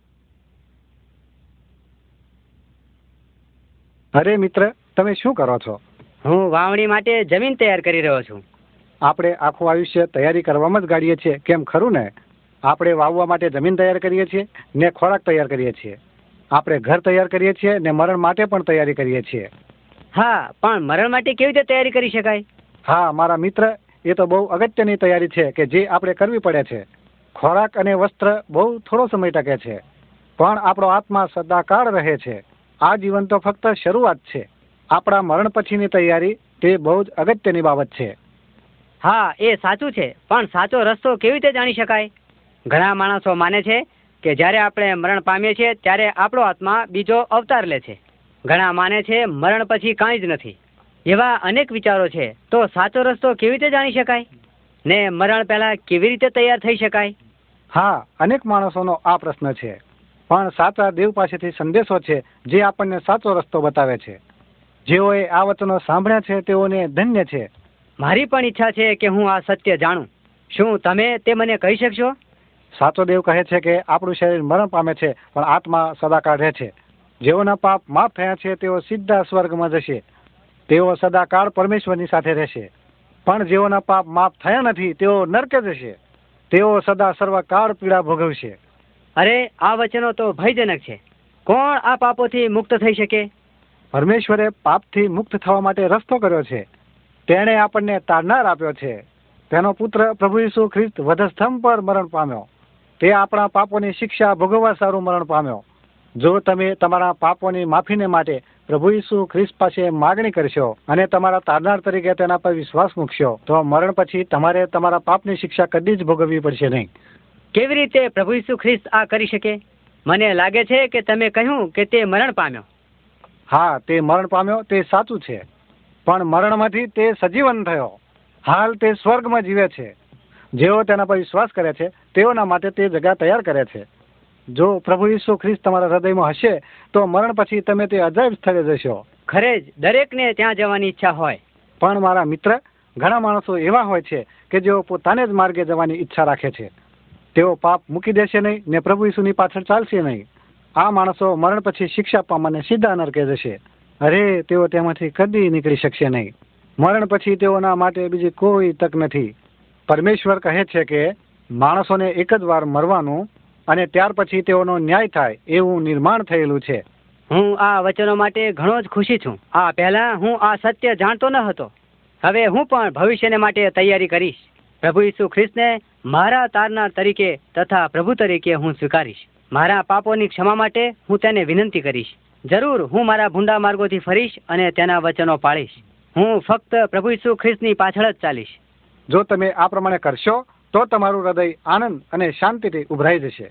અરે મિત્ર, તમે શું કરો છો? હું વાવણી માટે જમીન તૈયાર કરી રહ્યો છું. આપણે આખું આયુષ્ય તૈયારી કરવામાં જ ગાડીએ છીએ, કેમ ખરું ને? આપણે વાવવા માટે જમીન તૈયાર કરીએ છીએ ને ખોરાક તૈયાર કરીએ છીએ. આપણે ઘર તૈયાર કરીએ છીએ ને મરણ માટે પણ તૈયારી કરીએ છીએ. હા, પણ મરણ માટે કેવી રીતે તૈયારી કરી શકાય? હા મારા મિત્ર, એ તો બહુ અગત્યની તૈયારી છે કે જે આપણે કરવી પડે છે. ખોરાક અને વસ્ત્ર બહુ થોડો સમય ટકે છે, પણ આપણો આત્મા સદાકાળ રહે છે. આ જીવન તો ફક્ત શરૂઆત છે. આપણા મરણ પછીની તૈયારી તે બહુ જ અગત્યની બાબત છે. હા, એ સાચું છે, પણ સાચો રસ્તો કેવી રીતે જાણી શકાય? ઘણા માણસો માને છે કે જ્યારે આપણે મરણ પામીએ છીએ ત્યારે આપણો આત્મા બીજો અવતાર લે છે. ઘણા માને છે મરણ પછી કાંઈ જ નથી. એવા અનેક વિચારો છે. તો સાચો રસ્તો કેવી રીતે જાણી શકાય? ને મરણ પહેલા કેવી રીતે તૈયાર થઈ શકાય? હા, અનેક માણસોનો આ પ્રશ્ન છે. પણ સાચા દેવ પાસેથી સંદેશો છે જે આપણને સાચો રસ્તો બતાવે છે. જેઓએ આ વચનો સાંભળ્યા છે તેઓને ધન્ય છે. મારી પણ ઈચ્છા છે કે હું આ સત્ય જાણું. શું તમે તે મને કહી શકશો? સાચો દેવ કહે છે કે આપણું શરીર મરણ પામે છે પણ આત્મા સદાકાળ રહે છે. જેઓના પાપ માફ થયા છે તેઓ સીધા સ્વર્ગમાં જશે. તેઓ સદાકાળ પરમેશ્વરની સાથે રહેશે. પણ જેઓના પાપ માફ થયા નથી તેઓ નરકે જશે. તેઓ સદા સર્વકાળ પીડા ભોગવશે. અરે, આ વચનો તો ભયજનક છે. કોણ આ પાપોથી મુક્ત થઈ શકે? પરમેશ્વરે પાપથી મુક્ત થવા માટે રસ્તો કર્યો છે. તેણે આપણને તારનાર આપ્યો છે. તેનો પુત્ર પ્રભુ ઈસુ ખ્રિસ્ત વધસ્તંભ પર મરણ પામ્યો. તે આપણા પાપોની શિક્ષા ભોગવવા સારું મરણ પામ્યો. જો તમે તમારા પાપોની માફીને માટે પ્રભુ ઈસુ ખ્રિસ્ત પાસે માગણી કરશો અને તમારા તારનાર તરીકે તેના પર વિશ્વાસ મૂકશો તો મરણ પછી તમારે તમારા પાપની શિક્ષા કદી જ ભોગવવી પડશે નહીં. કેવી રીતે પ્રભુ ઈસુ ખ્રિસ્ત આ કરી શકે? મને લાગે છે કે તમે કહ્યું કે તે મરણ પામ્યો. હા, તે મરણ પામ્યો તે સાચું છે. પણ મરણમાંથી તે સજીવન થયો. હાલ તે સ્વર્ગમાં જીવે છે. જેઓ તેના પર વિશ્વાસ કરે છે તેઓના માટે તે જગ્યા તૈયાર કરે છે. જો પ્રભુ ઈસુ ખ્રિસ્ત તમારા હૃદયમાં હશે તો મરણ પછી તમે તે અજાયબ સ્થળે જશો. ખરે જ દરેકને ત્યાં જવાની ઈચ્છા હોય. પણ મારા મિત્ર, ઘણા માણસો એવા હોય છે કે જેઓ પોતાને જ માર્ગે જવાની ઈચ્છા રાખે છે. તેઓ પાપ મૂકી દેશે નહીં ને પ્રભુ ઈસુની પાછળ ચાલશે નહીં. આ માણસો મરણ પછી શિક્ષા પામીને સીધા નરકે જશે. અરે, તેઓ તેમાંથી કદી નીકળી શકશે નહીં. મરણ પછી તેઓના માટે બીજી કોઈ તક નથી. પરમેશ્વર કહે છે કે માણસોને એક જ વાર મરવાનું અને ત્યાર પછી તેઓનો ન્યાય થાય એવું નિર્માણ થયેલું છે. હું આ વચનો માટે ઘણો જ ખુશી છું. આ પહેલા હું આ સત્ય જાણતો ન હતો. હવે હું પણ ભવિષ્યને માટે તૈયારી કરીશ. પ્રભુ ઈસુ ખ્રિસ્તને મારા તારનાર તરીકે તથા પ્રભુ તરીકે હું સ્વીકારીશ. મારા પાપોની ક્ષમા માટે હું તેને વિનંતી કરીશ. જરૂર હું મારા ભૂંડા માર્ગોથી ફરીશ અને તેના વચનો પાળીશ. હું ફક્ત પ્રભુ ઈસુ ખ્રિસ્તની પાછળ જ ચાલીશ. જો તમે આ પ્રમાણે કરશો તો તમારું હૃદય આનંદ અને શાંતિથી ઉભરાઈ જશે.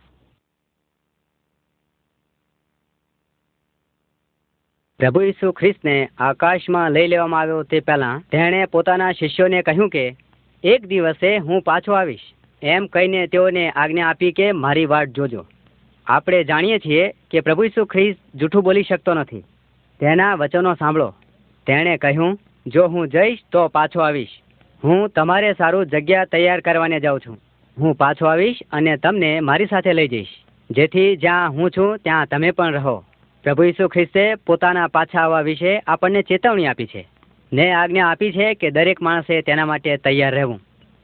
પ્રભુ ઈસુ ખ્રિસ્તને આકાશમાં લઈ લેવામાં આવ્યો તે પહેલા તેણે પોતાના શિષ્યોને કહ્યું કે એક દિવસે હું પાછો આવીશ. એમ કહીને તેઓને આજ્ઞા આપી કે મારી વાટ જોજો. આપણે જાણીએ છીએ કે પ્રભુ ઈસુ ખ્રિસ્ત જૂઠું બોલી શકતો નથી. તેના વચનો સાંભળો. તેણે કહ્યું, જો હું જઈશ તો પાછો આવીશ. હું તમારે સારું જગ્યા તૈયાર કરવાને જાઉં છું. હું પાછો આવીશ અને તમને મારી સાથે લઈ જઈશ, જેથી જ્યાં હું છું ત્યાં તમે પણ રહો. પ્રભુ ઈસુ ખ્રિસ્તે પોતાના પાછા આવવા વિશે આપણને ચેતવણી આપી છે ને આજ્ઞા આપી છે કે દરેક માણસે તેના માટે તૈયાર રહેવું.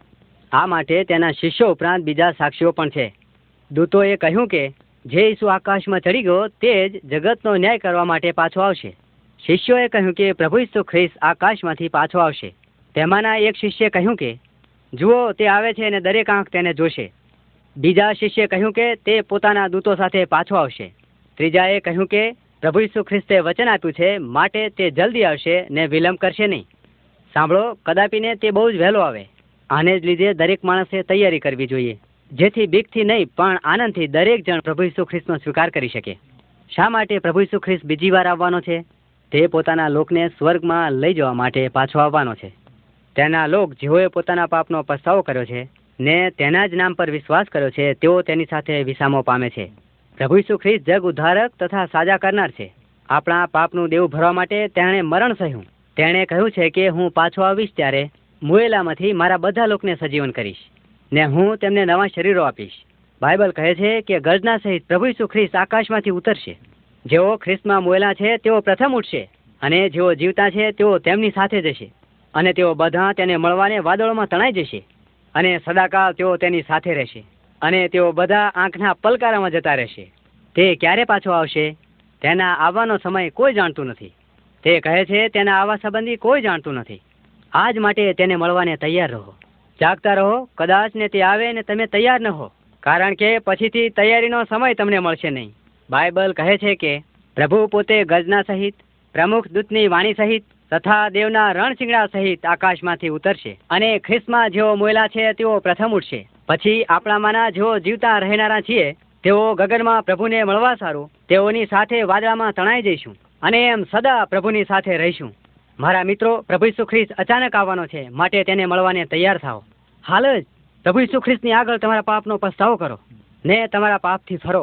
આ માટે તેના શિષ્યો ઉપરાંત બીજા સાક્ષીઓ પણ છે. દૂતોએ કહ્યું કે જે ઈસુ આકાશમાં ચડી ગયો તે જ જગતનો ન્યાય કરવા માટે પાછો આવશે. શિષ્યોએ કહ્યું કે પ્રભુ ઈસુ ખ્રિસ્ત આકાશમાંથી પાછો આવશે. તેમાંના એક શિષ્યે કહ્યું કે જુઓ, તે આવે છે અને દરેક આંખ તેને જોશે. બીજા શિષ્યે કહ્યું કે તે પોતાના દૂતો સાથે પાછો આવશે. ત્રીજાએ કહ્યું કે પ્રભુ ઈસુ ખ્રિસ્તે વચન આપ્યું છે માટે તે જલ્દી આવશે ને વિલંબ કરશે નહીં. સાંભળો, કદાપિને તે બહુ જ વહેલો આવે. આને જ લીધે દરેક માણસે તૈયારી કરવી જોઈએ, જેથી બીકથી નહીં પણ આનંદથી દરેક જણ પ્રભુ ઈસુ ખ્રિસ્તનો સ્વીકાર કરી શકે. શા માટે પ્રભુ ઈસુ ખ્રિસ્ત બીજી વાર આવવાનો છે? તે પોતાના લોકને સ્વર્ગમાં લઈ જવા માટે પાછો આવવાનો છે. તેના લોક જેઓએ પોતાના પાપનો પસ્તાવો કર્યો છે ને તેના જ નામ પર વિશ્વાસ કર્યો છે તેઓ તેની સાથે વિસામો પામે છે. પ્રભુ ઈસુ ખ્રિસ્ત જગ ઉદ્ધારક તથા સાજા કરનાર છે. આપણા પાપનું દેવું ભરવા માટે તેણે મરણ સહ્યું. તેણે કહ્યું છે કે હું પાછો આવીશ ત્યારે મુએલામાંથી મારા બધા લોકને સજીવન કરીશ ને હું તેમને નવા શરીરો આપીશ. બાઇબલ કહે છે કે ગર્જના સહિત પ્રભુ ઈસુ ખ્રિસ્ત આકાશમાંથી ઉતરશે. જેઓ ખ્રિસ્તમાં મુએલા છે તેઓ પ્રથમ ઉઠશે અને જેઓ જીવતા છે તેઓ તેમની સાથે જશે અને તેઓ બધા તેને મળવાને વાદળોમાં તણાઈ જશે અને સદાકાળ તેઓ તેની સાથે રહેશે અને તેઓ બધા આંખના પલકારામાં જતા રહેશે. તે ક્યારે પાછો આવશે તેના આવવાનો સમય કોઈ જાણતું નથી. તે કહે છે તેના આવા સંબંધી કોઈ જાણતું નથી. આજ માટે તેને મળવાને તૈયાર રહો. જાગતા રહો. કદાચ ને તે આવે ને તમે તૈયાર ન હો, કારણ કે પછીથી તૈયારીનો સમય તમને મળશે નહીં. બાઇબલ કહે છે કે પ્રભુ પોતે ગર્જના સહિત, પ્રમુખ દૂતની વાણી સહિત તથા દેવના રણશિંગડા સહિત આકાશમાંથી ઉતરશે અને ખ્રિસ્તમાં જેઓ મોયલા છે તેઓ પ્રથમ ઉઠશે. પછી આપણામાંના જેઓ જીવતા રહેનારા છીએ તેઓ ગગનમાં પ્રભુને મળવા સારું તેઓની સાથે વાદળામાં તણાઈ જઈશું અને એમ સદા પ્રભુની સાથે રહીશું. મારા મિત્રો, પ્રભુ ઈસુ ખ્રિસ્ત અચાનક આવવાનો છે માટે તેને મળવાને તૈયાર થાઓ. હાલ જ પ્રભુ ઈસુ ખ્રિસ્તની આગળ તમારા પાપનો પસ્તાવો કરો ને તમારા પાપથી ફરો.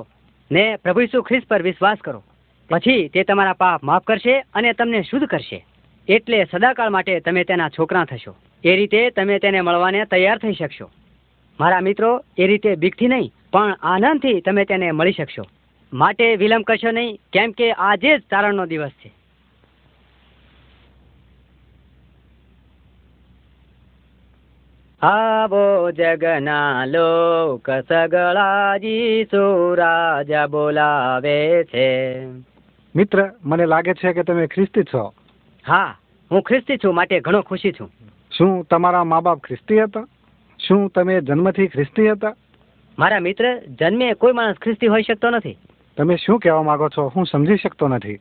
ને પ્રભુ ઈસુ ખ્રિસ્ત પર વિશ્વાસ કરો. પછી તે તમારા પાપ માફ કરશે અને તમને શુદ્ધ કરશે. એટલે સદાકાળ માટે તમે તેના છોકરા થશો. એ રીતે તમે તેને મળવાને તૈયાર થઈ શકશો. મારા મિત્રો, એ રીતે બીકથી નહીં પણ આનંદથી તમે તેને મળી શકશો. માટે વિલંબ કરશો નહીં, કેમ કે આજે જ તારણનો દિવસ છે. આવો જગના લોક સગળા જીસુ રાજા બોલાવે છે. મિત્ર, મને લાગે છે કે તમે ખ્રિસ્તી છો. હા, હું ખ્રિસ્તી છું, માટે ઘણો ખુશી છું. શું તમારા મા બાપ ખ્રિસ્તી હતા? શું તમે જન્મથી ખ્રિસ્તી હતા? મારા મિત્ર, જન્મે કોઈ માણસ ખ્રિસ્તી હોઈ શકતો નથી. તમે શું કહેવા માંગો છો? હું સમજી શકતો નથી.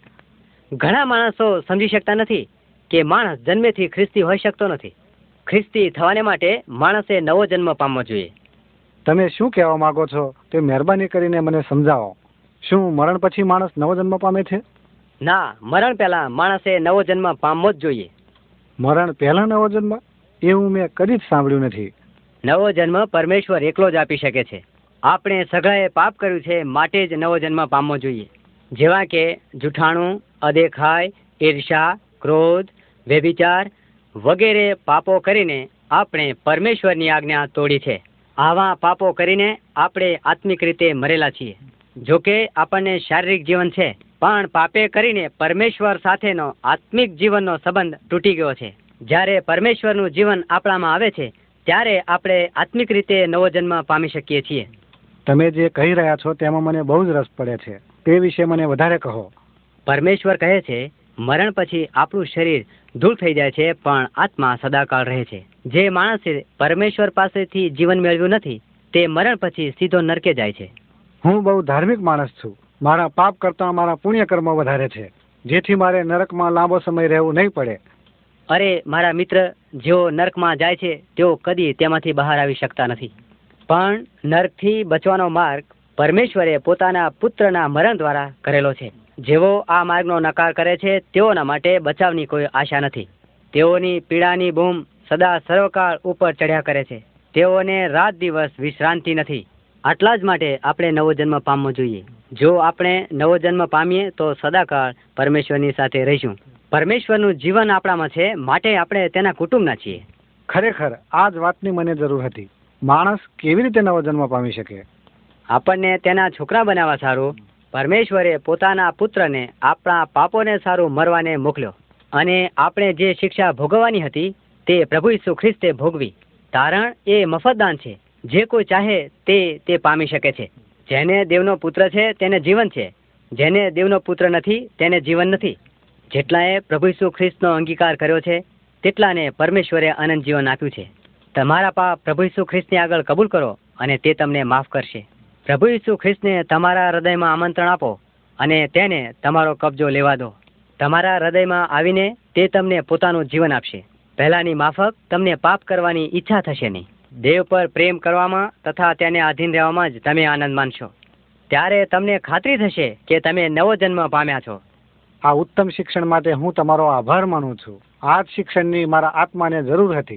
ઘણા માણસો સમજી શકતા નથી કે માણસ જન્મેથી ખ્રિસ્તી હોઈ શકતો નથી. ખ્રિસ્તી થવાને માટે માણસે નવો જન્મ પામવો જોઈએ. તમે શું કહેવા માંગો છો તે મહેરબાની કરીને મને સમજાવો. શું મરણ પછી માણસ નવો જન્મ પામે છે? ના, મરણ પહેલા માણસે નવો જન્મ પામવો જ જોઈએ. મરણ પહેલા નવો જન્મ? એવું મેં કદી જ સાંભળ્યું નથી. નવો જન્મ પરમેશ્વર એકલો જ આપી શકે છે. આપણે સગળાએ પાપ કર્યું છે, માટે જ નવો જન્મ પામવો જોઈએ. જેવા કે જૂઠાણું, અદેખાઈ, ઈર્ષા, ક્રોધ, વ્યભિચાર વગેરે પાપો કરીને આપણે પરમેશ્વરની આજ્ઞા તોડી છે. આવા પાપો કરીને આપણે આત્મિક રીતે મરેલા છીએ. જોકે આપણને શારીરિક જીવન છે, પણ પાપે કરીને પરમેશ્વર સાથેનો આત્મિક જીવનનો સંબંધ તૂટી ગયો છે. જ્યારે પરમેશ્વરનું જીવન આપણામાં આવે છે, ત્યારે આપણે આત્મિક રીતે નવો જન્મ પામી શકીએ છીએ. તમે જે કહી રહ્યા છો તેમાં મને બહુ જ રસ પડે છે. તે વિશે મને વધારે કહો. પરમેશ્વર કહે છે, મરણ પછી આપણું શરીર ધૂળ થઈ જાય છે, પણ આત્મા સદાકાળ રહે છે. જે માણસે પરમેશ્વર પાસેથી જીવન મેળવ્યું નથી, તે મરણ પછી સીધો નરકે જાય છે. હું બહુ ધાર્મિક માણસ છું. મારા પાપ કરતાં મારા પુણ્ય કર્મ વધારે છે, જેથી મારે નરકમાં લાંબો સમય રહેવું નહીં પડે. અરે મારા મિત્ર, જેઓ નરકમાં જાય છે તેઓ કદી તેમાંથી બહાર આવી શકતા નથી. પણ નરકથી બચવાનો માર્ગ પરમેશ્વરે પોતાના પુત્રના મરણ દ્વારા કરેલો છે. જેઓ આ માર્ગનો નકાર કરે છે તેઓના માટે બચાવની કોઈ આશા નથી. તેઓની પીડાની બૂમ સદા સર્વકાળ ઉપર ચડ્યા કરે છે. તેઓને રાત દિવસ વિશ્રાંતિ નથી. આટલા જ માટે આપણે નવો જન્મ પામવો જોઈએ. જો આપણે નવો જન્મ પામીએ તો સદાકાળ પરમેશ્વરની સાથે રહીશું. પરમેશ્વરનું જીવન આપણામાં છે, માટે આપણે તેના કુટુંબના છીએ. ખરેખર આ જ વાતની મને જરૂર હતી. માણસ કેવી રીતે નવો જન્મ પામી શકે? આપણને તેના છોકરા બનાવવા સારું પરમેશ્વરે પોતાના પુત્રને આપણા પાપોને સારું મરવાને મોકલ્યો. અને આપણે જે શિક્ષા ભોગવવાની હતી તે પ્રભુ ઈસુ ખ્રિસ્તે ભોગવી. તારણ એ મફતદાન છે. જે કોઈ ચાહે તે પામી શકે છે. જેને દેવનો પુત્ર છે તેને જીવન છે. જેને દેવનો પુત્ર નથી તેને જીવન નથી. જેટલાએ પ્રભુ ઈસુ ખ્રિસ્તનો અંગીકાર કર્યો છે તેટલાને પરમેશ્વરે અનંત જીવન આપ્યું છે. તમારા પાપ પ્રભુ ઈસુ ખ્રિસ્તની આગળ કબૂલ કરો અને તે તમને માફ કરશે. પ્રભુ ઈસુ ખ્રિસ્તને તમારા હૃદયમાં આમંત્રણ આપો અને તેને તમારો કબજો લેવા દો. તમારા હૃદયમાં આવીને તે તમને પોતાનું જીવન આપશે. પહેલાની માફક તમને પાપ કરવાની ઈચ્છા થશે નહીં. દેવ પર પ્રેમ કરવામાં તથા તેને આધીન રહેવામાં જ તમે આનંદ માનશો. ત્યારે તમને ખાતરી થશે કે તમે નવો જન્મ પામ્યા છો. આ ઉત્તમ શિક્ષણ માટે હું તમારો આભાર માનું છું. આ જ શિક્ષણની મારા આત્માને જરૂર હતી.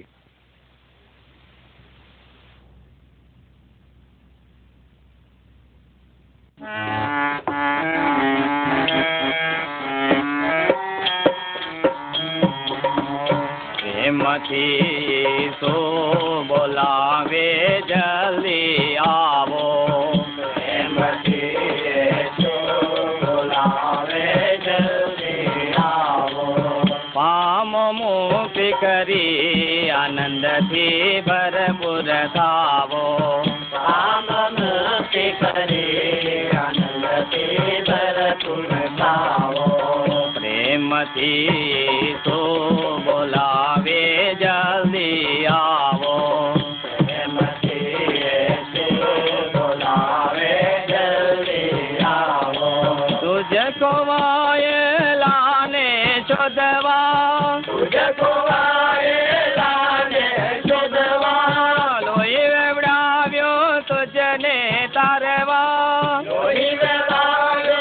પ્રેમથી સો બોલાવે જલ્દી આવો. પ્રેમથી સો બોલાવે જલ્દી આવો. પામ મુક્તિ કરી આનંદથી ભરપૂર થાવો. પામ મુક્તિ કરી આનંદથી ભરપૂર થાવો. પ્રેમથી સો બોલાવે જલ્દી આવો. પ્રેમથી બોલાવે જલ્દી આવો. તુજકો વાયેલાને શોધવા. તુજકો વાયેલાને શોધવા. લોહી વેવડાવ્યો તુજને તારવા. લોહી વેવડાવ્યો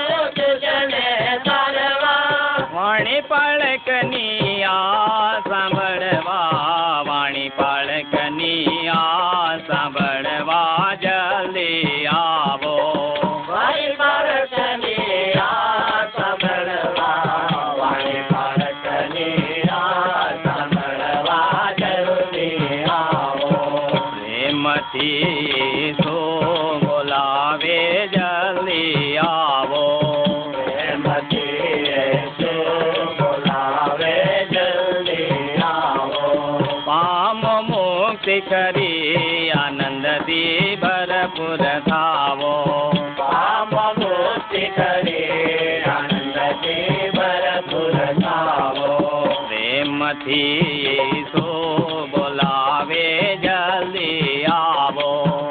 પ્રેમથી શું બોલાવે જલ્દી આવો. પામ મુક્તિ કરી આનંદથી ભરપૂર થાવો. પ્રેમથી શું બોલાવે જલ્દી આવો.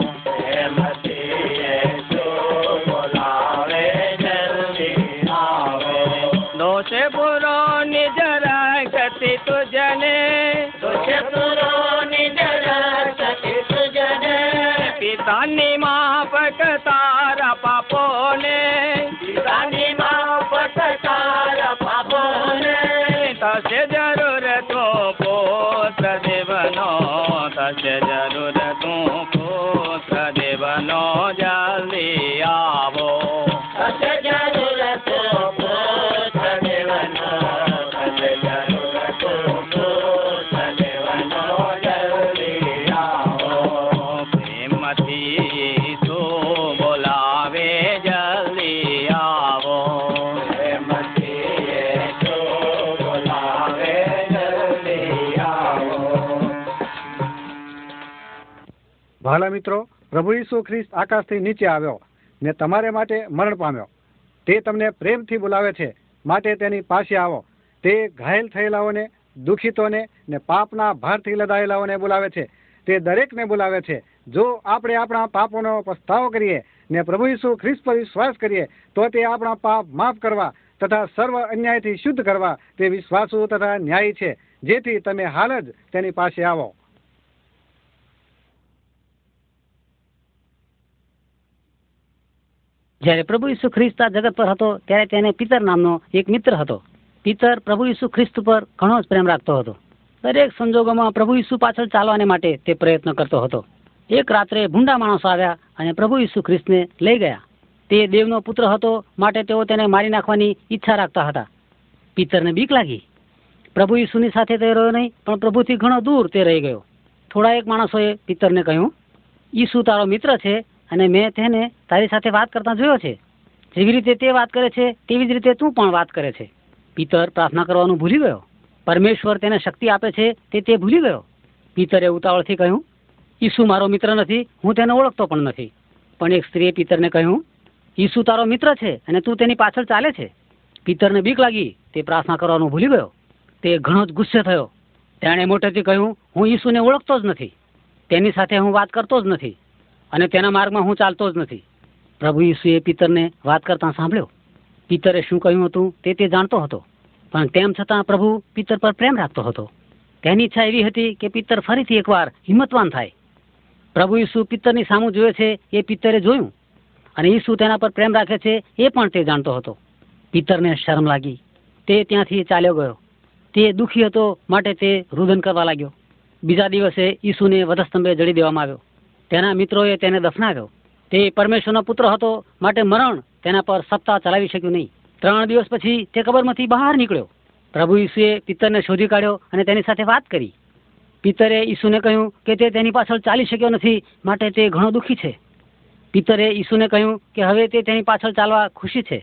દોષે પૂરો નિજ રાખતી તુજને. પિતાની માફક તારા પાપોને. થશે જરૂર તું પુત્ર દેવનો. થશે જરૂર તું પુત્ર દેવનો જલ્દી આવો. પ્રેમથી શું બોલાવે જલ્દી આવો. વહાલા મિત્રો, પ્રભુ ઈસુ ખ્રિસ્ત આકાશથી નીચે આવ્યો ને તમારે માટે મરણ પામ્યો. તે તમને પ્રેમથી બોલાવે છે, માટે તેની પાસે આવો. તે ઘાયલ થયેલાઓને, દુઃખિતોને ને પાપના ભારથી લદાયેલાઓને બોલાવે છે. તે દરેકને બોલાવે છે. જો આપણે આપણા પાપોનો પસ્તાવો કરીએ ને પ્રભુ ઈસુ ખ્રિસ્ત પર વિશ્વાસ કરીએ તો તે આપણા પાપ માફ કરવા તથા સર્વ અન્યાયથી શુદ્ધ કરવા તે વિશ્વાસુ તથા ન્યાયી છે. જેથી તમે હાલ જ તેની પાસે આવો. જ્યારે પ્રભુ ઈસુ ખ્રિસ્ત આ જગત પર હતો ત્યારે તેને પિતર નામનો એક મિત્ર હતો. પિતર પ્રભુ ઈસુ ખ્રિસ્ત પર ઘણો જ પ્રેમ રાખતો હતો. દરેક સંજોગોમાં પ્રભુ ઈસુ પાછળ ચાલવાને માટે તે પ્રયત્ન કરતો હતો. એક રાત્રે ભૂંડા માણસો આવ્યા અને પ્રભુ ઈસુ ખ્રિસ્તને લઈ ગયા. તે દેવનો પુત્ર હતો, માટે તેઓ તેને મારી નાખવાની ઈચ્છા રાખતા હતા. પિતરને બીક લાગી. પ્રભુ ઈસુની સાથે તે રહ્યો નહીં, પણ પ્રભુથી ઘણો દૂર તે રહી ગયો. થોડા એક માણસોએ પિતરને કહ્યું, ઈસુ તારો મિત્ર છે અને મેં તેને તારી સાથે વાત કરતા જોયો છે. જેવી રીતે તે વાત કરે છે તેવી જ રીતે તું પણ વાત કરે છે. પિતર પ્રાર્થના કરવાનું ભૂલી ગયો. પરમેશ્વર તેને શક્તિ આપે છે તે ભૂલી ગયો. પિતરે ઉતાવળથી કહ્યું, ઈસુ મારો મિત્ર નથી, હું તેને ઓળખતો પણ નથી. પણ એક સ્ત્રીએ પિતરને કહ્યું, ઈસુ તારો મિત્ર છે અને તું તેની પાછળ ચાલે છે. પિતરને બીક લાગી. તે પ્રાર્થના કરવાનું ભૂલી ગયો. તે ઘણો જ ગુસ્સે થયો. તેણે મોટેથી કહ્યું, હું ઈસુને ઓળખતો જ નથી, તેની સાથે હું વાત કરતો જ નથી અને તેના માર્ગમાં હું ચાલતો જ નથી. પ્રભુ ઈસુએ પિતરને વાત કરતા સાંભળ્યો. પિતરે શું કહ્યું હતું તે જાણતો હતો, પણ તેમ છતાં પ્રભુ પિતર પર પ્રેમ રાખતો હતો. તેની ઈચ્છા એવી હતી કે પિતર ફરીથી એકવાર હિંમતવાન થાય. પ્રભુ ઈસુ પિતરની સામું જોયે છે એ પિતરે જોયું, અને ઈસુ તેના પર પ્રેમ રાખે છે એ પણ તે જાણતો હતો. પિતરને શરમ લાગી. તે ત્યાંથી ચાલ્યો ગયો. તે દુઃખી હતો, માટે તે રુદન કરવા લાગ્યો. બીજા દિવસે ઈસુને વધસ્તંભે જડી દેવામાં આવ્યો. તેના મિત્રોએ તેને દફનાવ્યો. તે પરમેશ્વરનો પુત્ર હતો, માટે મરણ તેના પર સત્તા ચલાવી શક્યું નહીં. 3 દિવસ પછી તે કબરમાંથી બહાર નીકળ્યો. પ્રભુ ઈસુએ પિતરને શોધી કાઢ્યો અને તેની સાથે વાત કરી. પિતરે ઈસુને કહ્યું કે તે તેની પાછળ ચાલી શક્યો નથી, માટે તે ઘણો દુઃખી છે. પિતરે ઈસુને કહ્યું કે હવે તે તેની પાછળ ચાલવા ખુશી છે.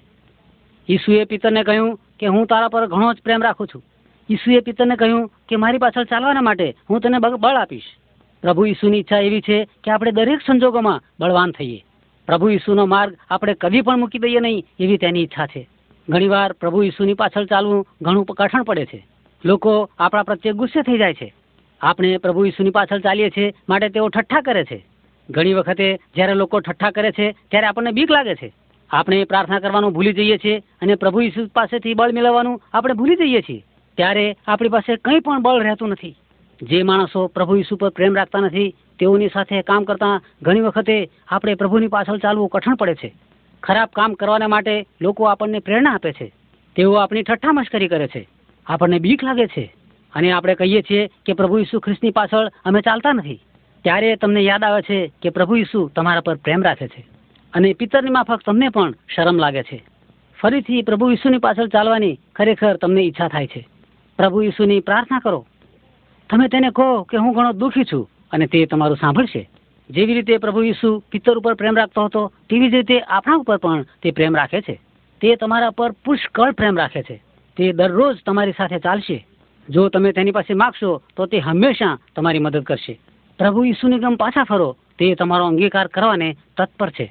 ઈસુએ પિતરને કહ્યું કે હું તારા પર ઘણો જ પ્રેમ રાખું છું. ઈસુએ પિતરને કહ્યું કે મારી પાછળ ચાલવાના માટે હું તને બળ આપીશ. પ્રભુ ઈસુની ઈચ્છા એવી છે કે આપણે દરેક સંજોગોમાં બળવાન થઈએ. પ્રભુ ઈસુનો માર્ગ આપણે કદી પણ મૂકી દઈએ નહીં, એવી તેની ઈચ્છા છે. ઘણીવાર પ્રભુ ઈસુની પાછળ ચાલવું ઘણું કઠણ પડે છે. લોકો આપણા પ્રત્યે ગુસ્સે થઈ જાય છે. આપણે પ્રભુ ઈસુની પાછળ ચાલીએ છીએ, માટે તેઓ ઠઠ્ઠા કરે છે. ઘણી વખતે જ્યારે લોકો ઠઠ્ઠા કરે છે ત્યારે આપણને બીક લાગે છે. આપણે પ્રાર્થના કરવાનું ભૂલી જઈએ છીએ અને પ્રભુ ઈસુ પાસેથી બળ મેળવવાનું આપણે ભૂલી જઈએ છીએ. ત્યારે આપણી પાસે કંઈ પણ બળ રહેતું નથી. જે માણસો પ્રભુ ઈસુ પર પ્રેમ રાખતા નથી તેઓની સાથે કામ કરતા ઘણી વખતે આપણે પ્રભુની પાછળ ચાલવું કઠણ પડે છે. ખરાબ કામ કરવાને માટે લોકો આપણને પ્રેરણા આપે છે. તેઓ આપણી ઠઠ્ઠા મશ્કરી કરે છે. આપણને બીક લાગે છે અને આપણે કહીએ છીએ કે પ્રભુ ઈસુ ખ્રિસ્તની પાછળ અમે ચાલતા નથી. ત્યારે તમને યાદ આવે છે કે પ્રભુ ઈસુ તમારા પર પ્રેમ રાખે છે અને પિતરની માફક તમને પણ શરમ લાગે છે. ફરીથી પ્રભુ ઈસુની પાછળ ચાલવાની ખરેખર તમને ઈચ્છા થાય છે. પ્રભુ ઈસુની પ્રાર્થના કરો. તમે તેને કહો કે હું ઘણો દુઃખી છું અને તે તમારું સાંભળશે. જેવી રીતે પ્રભુ ઈસુ પિત્તર ઉપર પ્રેમ રાખતો હતો તેવી જ રીતે આપણા ઉપર પણ તે પ્રેમ રાખે છે. તે તમારા પર પુષ્કળ પ્રેમ રાખે છે. તે દરરોજ તમારી સાથે ચાલશે. જો તમે તેની પાસે માગશો તો તે હંમેશા તમારી મદદ કરશે. પ્રભુ ઈસુની ગમ પાછા ફરો, તે તમારો અંગીકાર કરવાને તત્પર છે.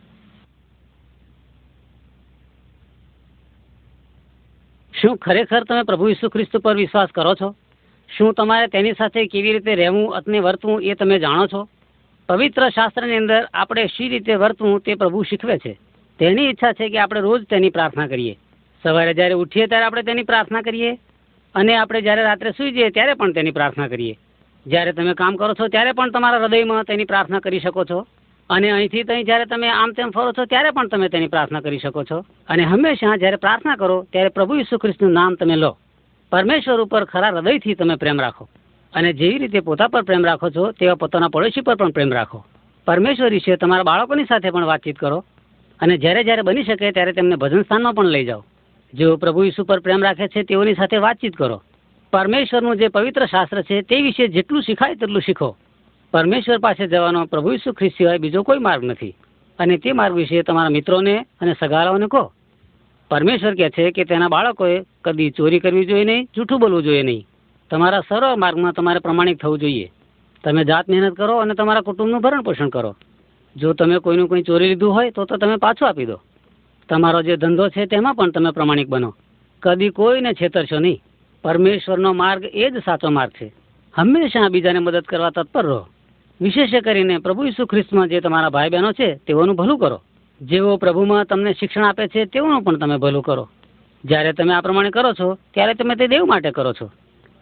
શું ખરેખર તમે પ્રભુ ઈસુ ખ્રિસ્ત પર વિશ્વાસ કરો છો? શું તમારે તેની સાથે કેવી રીતે રહેવું અને વર્તવું એ તમે જાણો છો? પવિત્ર શાસ્ત્રની અંદર આપણે શી રીતે વર્તવું તે પ્રભુ શીખવે છે. તેની ઈચ્છા છે કે આપણે રોજ તેની પ્રાર્થના કરીએ. સવારે જ્યારે ઉઠીએ ત્યારે આપણે તેની પ્રાર્થના કરીએ અને આપણે જ્યારે રાત્રે સૂઈ જઈએ ત્યારે પણ તેની પ્રાર્થના કરીએ. જ્યારે તમે કામ કરો છો ત્યારે પણ તમારા હૃદયમાં તેની પ્રાર્થના કરી શકો છો અને અહીંથી ત્યાં જ્યારે તમે આમ તેમ ફરો છો ત્યારે પણ તમે તેની પ્રાર્થના કરી શકો છો. અને હંમેશા જ્યારે પ્રાર્થના કરો ત્યારે પ્રભુ ઈસુ ખ્રિસ્તનું નામ તમે લો. પરમેશ્વર ઉપર ખરા હૃદયથી તમે પ્રેમ રાખો અને જેવી રીતે પોતા પર પ્રેમ રાખો છો તેવા પોતાના પડોશી પર પણ પ્રેમ રાખો. પરમેશ્વર વિશે તમારા બાળકોની સાથે પણ વાતચીત કરો અને જ્યારે જ્યારે બની શકે ત્યારે તેમને ભજન સ્થાનમાં પણ લઈ જાઓ. જેઓ પ્રભુ ઈસુ પર પ્રેમ રાખે છે તેઓની સાથે વાતચીત કરો. પરમેશ્વરનું જે પવિત્ર શાસ્ત્ર છે તે વિશે જેટલું શીખાય તેટલું શીખો. પરમેશ્વર પાસે જવાનો પ્રભુ ઈસુ ખ્રિસ્ત સિવાય બીજો કોઈ માર્ગ નથી અને તે માર્ગ વિશે તમારા મિત્રોને અને સગારાઓને કહો. પરમેશ્વર કહે છે કે તેના બાળકોએ કદી ચોરી કરવી જોઈએ નહીં, જૂઠું બોલવું જોઈએ નહીં. તમારા સર્વ માર્ગમાં તમારે પ્રમાણિક થવું જોઈએ. તમે જાત મહેનત કરો અને તમારા કુટુંબનું ભરણ પોષણ કરો. જો તમે કોઈનું કોઈ ચોરી લીધું હોય તો તમે પાછું આપી દો. તમારો જે ધંધો છે તેમાં પણ તમે પ્રમાણિક બનો. કદી કોઈને છેતરશો નહીં. પરમેશ્વરનો માર્ગ એ જ સાચો માર્ગ છે. હંમેશા બીજાને મદદ કરવા તત્પર રહો. વિશેષ કરીને પ્રભુ ઈસુ ખ્રિસ્તમાં જે તમારા ભાઈ બહેનો છે તેઓનું ભલું કરો. જેઓ પ્રભુમાં તમને શિક્ષણ આપે છે તેઓનું પણ તમે ભલું કરો. જ્યારે તમે આ પ્રમાણે કરો છો ત્યારે તમે તે દેવ માટે કરો છો.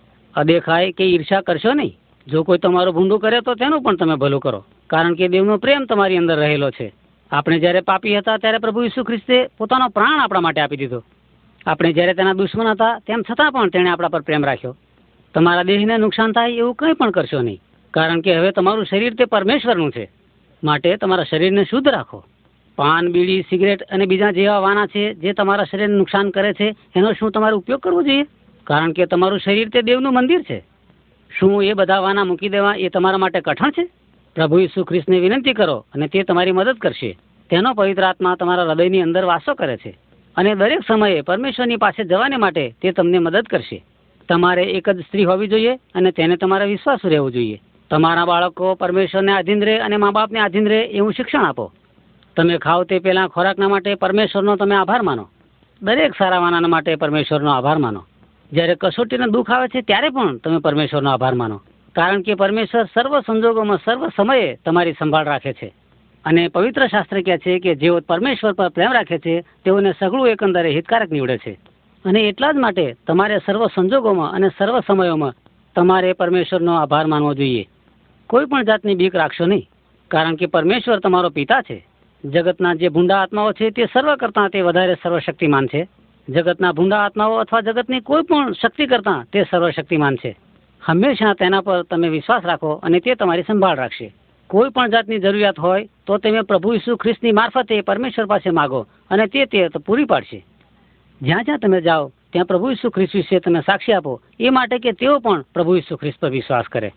અદેખાય કે ઈર્ષા કરશો નહીં. જો કોઈ તમારું ભૂંડું કરે તો તેનું પણ તમે ભલું કરો, કારણ કે દેવનો પ્રેમ તમારી અંદર રહેલો છે. આપણે જ્યારે પાપી હતા ત્યારે પ્રભુ ઈસુ ખ્રિસ્તે પોતાનો પ્રાણ આપણા માટે આપી દીધો. આપણે જ્યારે તેના દુશ્મન હતા તેમ છતાં પણ તેણે આપણા પર પ્રેમ રાખ્યો. તમારા દેહને નુકસાન થાય એવું કંઈ પણ કરશો નહીં, કારણ કે હવે તમારું શરીર તે પરમેશ્વરનું છે. માટે તમારા શરીરને શુદ્ધ રાખો. પાન, બીડી, સિગરેટ અને બીજા જેવા વાના છે જે તમારા શરીરને નુકસાન કરે છે એનો શું તમારે ઉપયોગ કરવો જોઈએ? કારણ કે તમારું શરીર તે દેવનું મંદિર છે. શું એ બધા વાના મૂકી દેવા એ તમારા માટે કઠણ છે? પ્રભુ ઈસુ ખ્રિસ્તને વિનંતી કરો અને તે તમારી મદદ કરશે. તેનો પવિત્ર આત્મા તમારા હૃદયની અંદર વાસો કરે છે અને દરેક સમયે પરમેશ્વરની પાસે જવાને માટે તે તમને મદદ કરશે. તમારે એક જ સ્ત્રી હોવી જોઈએ અને તેને તમારે વિશ્વાસુ રહેવું જોઈએ. તમારા બાળકો પરમેશ્વરને આધીન રહે અને મા બાપને આધીન રહે એવું શિક્ષણ આપો. તમે ખાઓ તે પહેલાં ખોરાકના માટે પરમેશ્વરનો તમે આભાર માનો. દરેક સારા વાના માટે પરમેશ્વરનો આભાર માનો. જ્યારે કસોટીનું દુઃખ આવે છે ત્યારે પણ તમે પરમેશ્વરનો આભાર માનો, કારણ કે પરમેશ્વર સર્વ સંજોગોમાં સર્વ સમયે તમારી સંભાળ રાખે છે. અને પવિત્ર શાસ્ત્ર કહે છે કે જેઓ પરમેશ્વર પર પ્રેમ રાખે છે તેઓને સગળું એકંદરે હિતકારક નીવડે છે. અને એટલા જ માટે તમારે સર્વ સંજોગોમાં અને સર્વ સમયોમાં તમારે પરમેશ્વરનો આભાર માનવો જોઈએ. કોઈ પણ જાતની બીક રાખશો નહીં, કારણ કે પરમેશ્વર તમારો પિતા છે. જગતના જે ભૂંડા આત્માઓ છે તે સર્વ કરતાં તે વધારે સર્વશક્તિમાન છે. જગતના ભૂંડા આત્માઓ અથવા જગતની કોઈ પણ શક્તિ કરતાં તે સર્વશક્તિમાન છે. હંમેશા તેના પર તમે વિશ્વાસ રાખો અને તે તમારી સંભાળ રાખશે. કોઈ પણ જાતની જરૂરિયાત હોય તો તમે પ્રભુ ઈસુ ખ્રિસ્તની મારફતે પરમેશ્વર પાસે માગો અને તે પૂરી પાડશે. જ્યાં જ્યાં તમે જાઓ ત્યાં પ્રભુ ઈસુ ખ્રિસ્ત વિશે તમે સાક્ષી આપો, એ માટે કે તેઓ પણ પ્રભુ ઈસુ ખ્રિસ્ત પર વિશ્વાસ કરે.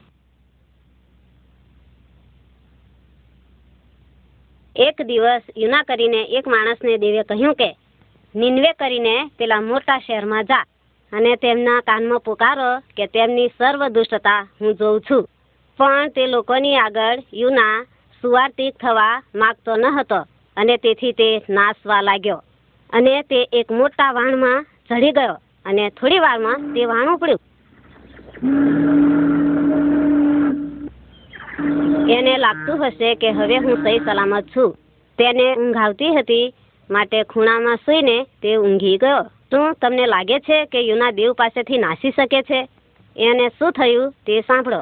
એક દિવસ યુના કરીને એક માણસને દેવે કહ્યું કે નિનવે કરીને પેલા મોટા શહેરમાં જા અને તેમના કાનમાં પુકારો કે તેમની સર્વ દુષ્ટતા હું જોઉં છું. પણ તે લોકોની આગળ યુના સુવાર્તિક થવા માંગતો ન હતો અને તેથી તે નાસવા લાગ્યો. અને તે એક મોટા વાણમાં ચડી ગયો અને થોડી વારમાં તે વાણ ઉપડ્યું. એને લાગતું હશે કે હવે હું સહી સલામત છું. તેને ઊંઘ આવતી હતી માટે ખૂણામાં સૂઈને તે ઊંઘી ગયો. શું તમને લાગે છે કે યુના દેવ પાસેથી નાસી શકે છે? એને શું થયું તે સાંભળો.